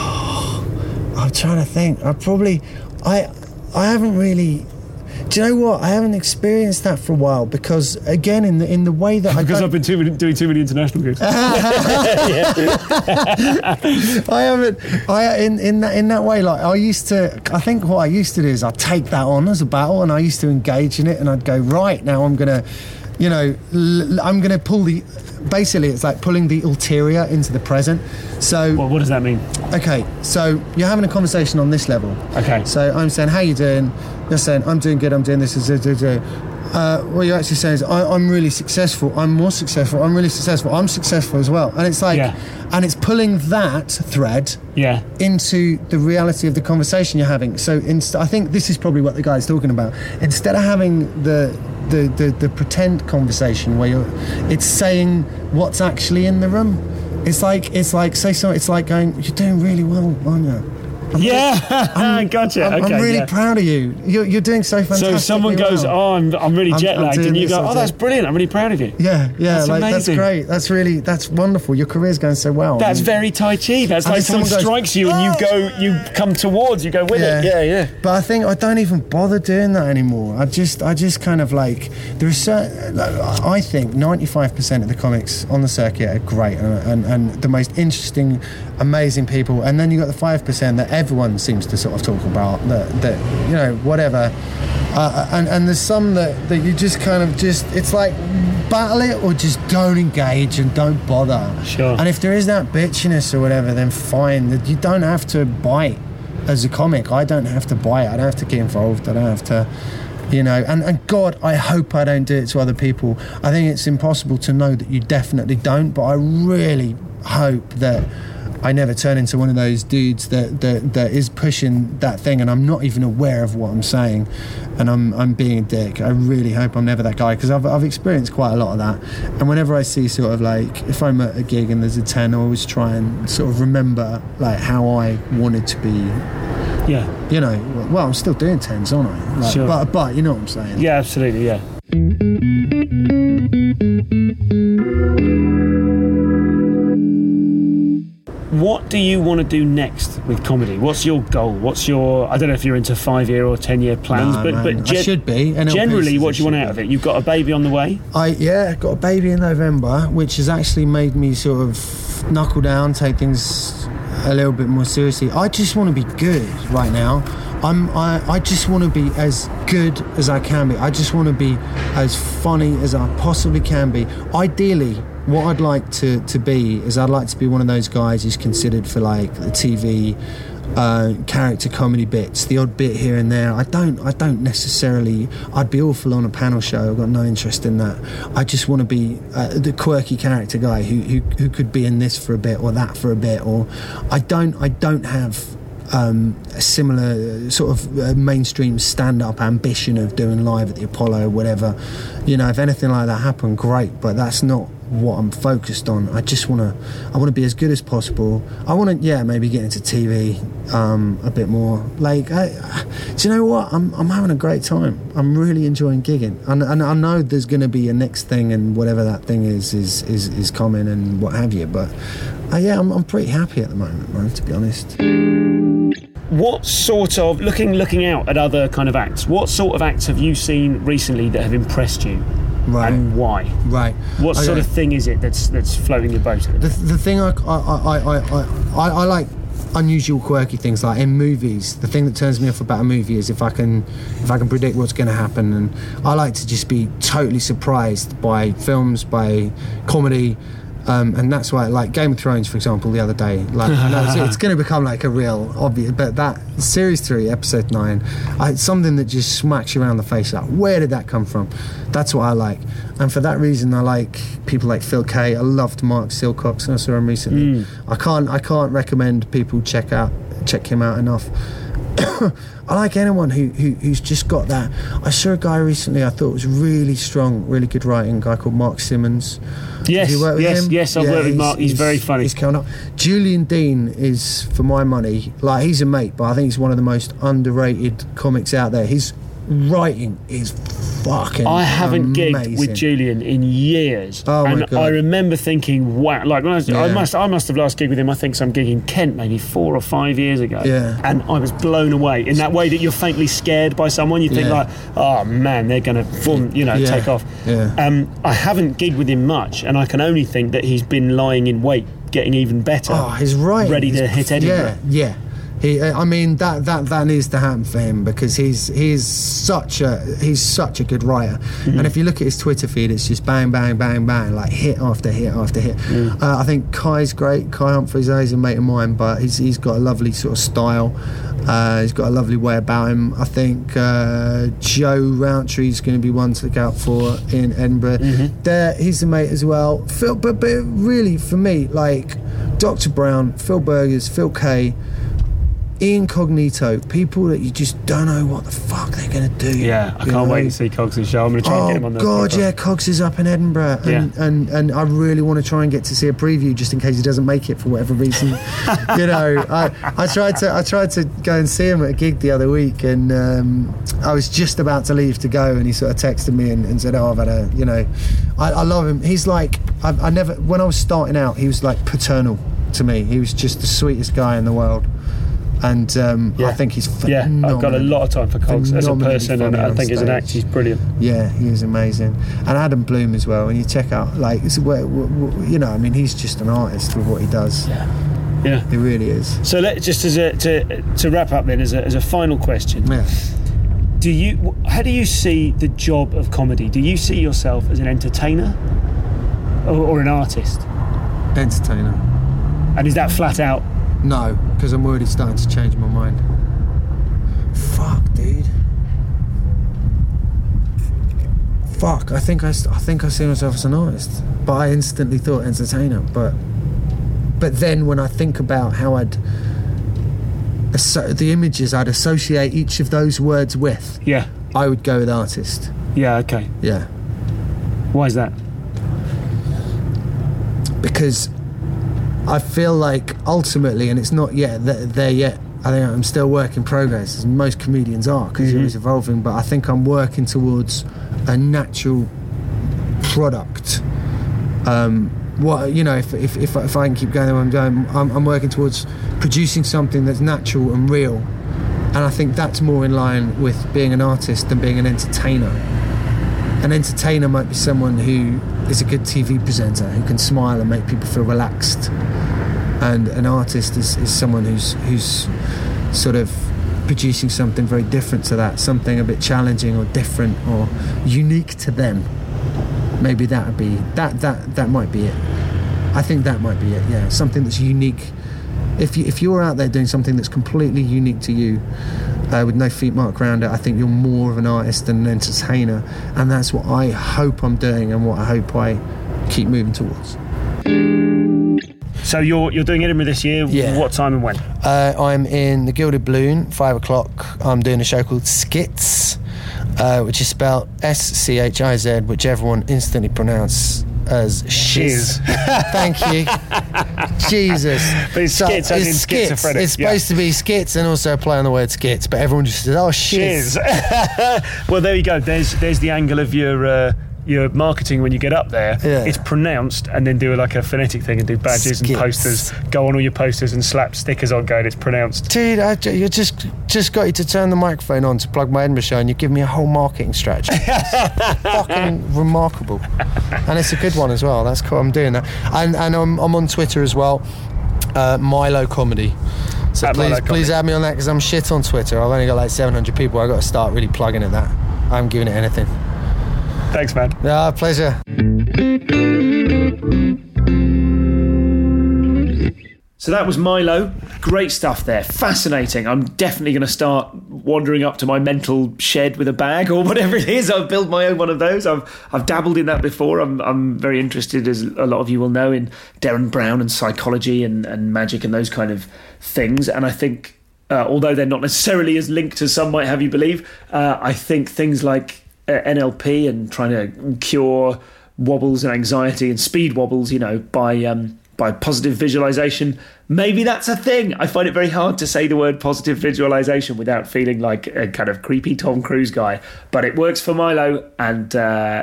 I'm trying to think. I haven't really. Do you know what? I haven't experienced that for a while, because again, in the way that I've been doing too many international gigs. I haven't. In that way, like I used to. I think what I used to do is I'd take that on as a battle, and I used to engage in it, and I'd go, right, now I'm gonna, I'm gonna pull the. Basically, it's like pulling the ulterior into the present. So, what does that mean? Okay, so you're having a conversation on this level. Okay. So I'm saying, how you doing? You're saying, I'm doing good, I'm doing this. What you're actually saying is, I'm really successful, I'm more successful, I'm really successful, I'm successful as well. And it's like, and it's pulling that thread into the reality of the conversation you're having. So I think this is probably what the guy's talking about. Instead of having the pretend conversation where it's saying what's actually in the room, it's like say something. It's like going, you're doing really well, aren't you? Gotcha. I'm really proud of you. You're doing so fantastic. So someone goes, well. I'm really jet lagged, and you go, that's brilliant. I'm really proud of you. Yeah, that's amazing. That's great. That's wonderful. Your career's going so well. That's very Tai Chi. That's like someone strikes you, and you come towards. You go with it. Yeah. But I think I don't even bother doing that anymore. I just kind of like, there are certain. I think 95% of the comics on the circuit are great and the most interesting, amazing people, and then you got the 5% that everyone seems to sort of talk about that whatever, and there's some that you just kind of it's like battle it or just don't engage and don't bother. Sure. And if there is that bitchiness or whatever, then fine. That you don't have to bite as a comic. I don't have to bite. I don't have to get involved. I don't have to. And God, I hope I don't do it to other people. I think it's impossible to know that you definitely don't, but I really hope that I never turn into one of those dudes that is pushing that thing, and I'm not even aware of what I'm saying, and I'm being a dick. I really hope I'm never that guy, because I've experienced quite a lot of that. And whenever I see sort of like, if I'm at a gig and there's a 10, I always try and sort of remember like how I wanted to be. Yeah. Well, I'm still doing 10s, aren't I? Like, sure. But you know what I'm saying? Yeah, absolutely. Yeah. What do you want to do next with comedy? What's your goal? What's your, I don't know if you're into 5-year or 10-year plans, but I should be. Generally, what do you want out of it? You've got a baby on the way? I got a baby in November, which has actually made me sort of knuckle down, take things a little bit more seriously. I just want to be good right now. I just want to be as good as I can be. I just want to be as funny as I possibly can be. Ideally, what I'd like to be is I'd like to be one of those guys who's considered for like the TV character comedy bits, the odd bit here and there. I don't necessarily. I'd be awful on a panel show. I've got no interest in that. I just want to be the quirky character guy who could be in this for a bit or that for a bit. Or I don't have a similar sort of mainstream stand-up ambition of doing live at the Apollo or whatever. You know, if anything like that happened, great, but that's not what I'm focused on. I want to be as good as possible. I want to maybe get into TV a bit more. Like, do you know what, I'm having a great time. I'm really enjoying gigging, and I know there's going to be a next thing, and whatever that thing is coming and what have you, but I'm pretty happy at the moment, man, to be honest. What sort of, looking out at other kind of acts, what sort of acts have you seen recently that have impressed you? Right. And why? Right. What sort of thing is it that's floating your boat? The thing I like unusual, quirky things. Like in movies, the thing that turns me off about a movie is if I can predict what's going to happen, and I like to just be totally surprised by films, by comedy. And that's why, like Game of Thrones, for example, the other day, like it's going to become like a real obvious, but that series 3, episode 9, it's something that just smacks you around the face. Like, where did that come from? That's what I like, and for that reason, I like people like Phil Kay. I loved Mark Silcox. I saw him recently. I can't recommend people check him out enough. I like anyone who's just got that. I saw a guy recently I thought was really strong, really good writing, a guy called Mark Simmons. Yes, Have you worked with him? Yes, I've worked with Mark. He's very funny. He's coming up. Julian Dean is, for my money, like, he's a mate, but I think he's one of the most underrated comics out there. His writing is fucking I haven't amazing. Gigged with Julian in years. Oh and my God. I remember thinking, wow, like when I must have last gigged with him, I think some gig in Kent maybe 4 or 5 years ago. Yeah. And I was blown away in that way that you're faintly scared by someone. You think like, oh man, they're going to take off. Yeah. I haven't gigged with him much, and I can only think that he's been lying in wait, getting even better. Oh, he's right. Ready to hit Edinburgh. Yeah. I mean that needs to happen for him, because he's such a good writer. And if you look at his Twitter feed, it's just bang bang bang bang, like hit after hit after hit. I think Kai's great. Kai Humphries, he's a mate of mine, but he's got a lovely sort of style. He's got a lovely way about him. I think Joe Roundtree's going to be one to look out for in Edinburgh. He's a mate as well. Phil, but really for me, like Dr. Brown, Phil Burgers, Phil Kay, Incognito, people that you just don't know what the fuck they're going to do. Yeah, I can't wait to see Cogs' show. I'm going to try and get him on the God, podcast. Yeah, Cogs is up in Edinburgh, and I really want to try and get to see a preview just in case he doesn't make it for whatever reason. You know, I tried to go and see him at a gig the other week, and I was just about to leave to go, and he sort of texted me and said, "Oh, I've had a, you know, I love him. He's like, I never, when I was starting out, he was like paternal to me. He was just the sweetest guy in the world." And I think he's phenomenal. Yeah, I've got a lot of time for Cogs as a person, and I think as an actor he's brilliant. Yeah, he is amazing. And Adam Bloom as well. When you check out, like, you know, I mean, he's just an artist with what he does. Yeah, he really is. So let's just to wrap up then, as a final question. Yeah. How do you see the job of comedy? Do you see yourself as an entertainer or an artist? Entertainer. And is that flat out? No, because I'm already starting to change my mind. Fuck, dude. Fuck. I think I see myself as an artist, but I instantly thought entertainer. But then when I think about how the images I'd associate each of those words with, I would go with artist. Yeah. Okay. Yeah. Why is that? Because I feel like ultimately, and it's not yet there yet, I think I'm still work in progress, as most comedians are, because you're always evolving, but I think I'm working towards a natural product. If I can keep going the way I'm going, I'm working towards producing something that's natural and real, and I think that's more in line with being an artist than being an entertainer. An entertainer might be someone who is a good TV presenter, who can smile and make people feel relaxed. And an artist is someone who's sort of producing something very different to that, something a bit challenging or different or unique to them. Maybe that would be that might be it. I think that might be it. Yeah, something that's unique If you're out there doing something that's completely unique to you, with no feet mark around it, I think you're more of an artist than an entertainer, and that's what I hope I'm doing and what I hope I keep moving towards. So you're doing Edinburgh this year. Yeah. What time and when? I'm in the Gilded Balloon, 5 o'clock. I'm doing a show called Skits, which is spelled SCHIZ, which everyone instantly pronounces as shiz. Thank you. Jesus. But it's skits, as in skits. Schizophrenic. It's supposed to be skits and also a play on the word skits, but everyone just says, oh, shiz. Well, there you go. There's the angle of your marketing when you get up there. Yeah. It's pronounced, and then do like a phonetic thing and do badges and posters. Go on all your posters and slap stickers on going, it's pronounced. Dude, you just got you to turn the microphone on to plug my Edinburgh show, and you give me a whole marketing strategy. It's fucking remarkable. And it's a good one as well. That's cool. I'm doing that. And I'm on Twitter as well. Milo Comedy. So please add me on that, because I'm shit on Twitter. I've only got like 700 people. I've got to start really plugging at that. I haven't given it anything. Thanks, man. Yeah, pleasure. So that was Milo. Great stuff there. Fascinating. I'm definitely going to start wandering up to my mental shed with a bag or whatever it is. I've built my own one of those. I've dabbled in that before. I'm very interested, as a lot of you will know, in Derren Brown and psychology and magic and those kind of things. And I think, although they're not necessarily as linked as some might have you believe, I think things like NLP and trying to cure wobbles and anxiety and speed wobbles, by positive visualization, maybe that's a thing. I find it very hard to say the word positive visualization without feeling like a kind of creepy Tom Cruise guy, but it works for Milo, and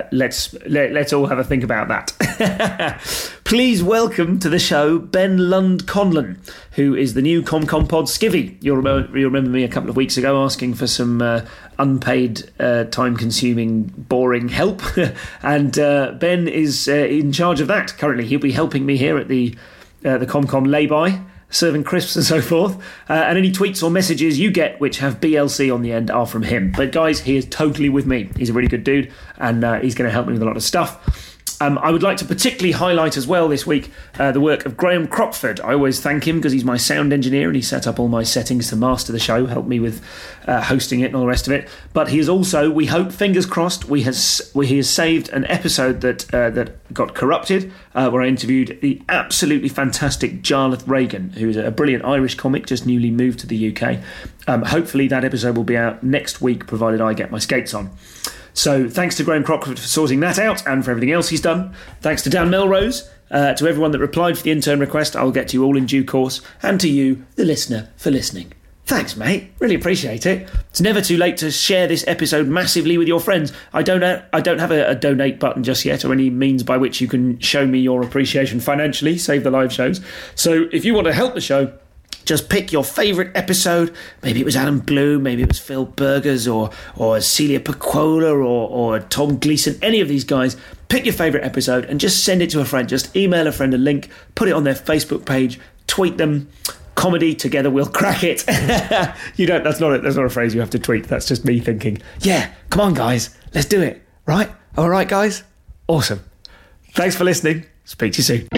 let's all have a think about that. Please welcome to the show Ben Lund-Conlon, who is the new ComCom Pod skivvy. You'll remember me a couple of weeks ago asking for some unpaid, time-consuming, boring help, and Ben is in charge of that currently. He'll be helping me here at the ComCom lay-by, serving crisps and so forth, and any tweets or messages you get which have BLC on the end are from him. But guys, he is totally with me. He's a really good dude, and he's going to help me with a lot of stuff. I would like to particularly highlight as well this week the work of Graham Crockford. I always thank him because he's my sound engineer and he set up all my settings to master the show, helped me with hosting it and all the rest of it. But he is also, we hope, fingers crossed, he has saved an episode that got corrupted, where I interviewed the absolutely fantastic Jarlath Reagan, who is a brilliant Irish comic just newly moved to the UK. Hopefully that episode will be out next week, provided I get my skates on. So thanks to Graham Crockford for sorting that out and for everything else he's done. Thanks to Dan Melrose, to everyone that replied for the intern request. I'll get to you all in due course. And to you, the listener, for listening. Thanks, mate. Really appreciate it. It's never too late to share this episode massively with your friends. I don't have a donate button just yet, or any means by which you can show me your appreciation financially, save the live shows. So if you want to help the show, just pick your favourite episode. Maybe it was Adam Bloom, maybe it was Phil Burgers, or Celia Pacquola, or Tom Gleeson, any of these guys. Pick your favourite episode and just send it to a friend. Just email a friend a link, put it on their Facebook page, tweet them. Comedy, together we'll crack it. That's not a phrase you have to tweet. That's just me thinking, yeah, come on guys, let's do it. Right? All right, guys? Awesome. Thanks for listening. Speak to you soon.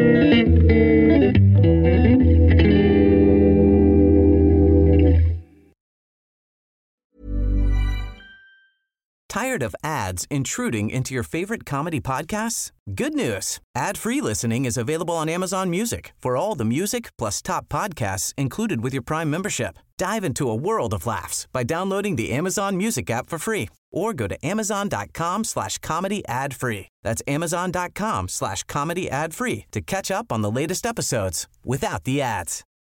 Tired of ads intruding into your favorite comedy podcasts? Good news. Ad-free listening is available on Amazon Music for all the music plus top podcasts included with your Prime membership. Dive into a world of laughs by downloading the Amazon Music app for free or go to amazon.com/comedy ad-free. That's amazon.com/comedy ad-free to catch up on the latest episodes without the ads.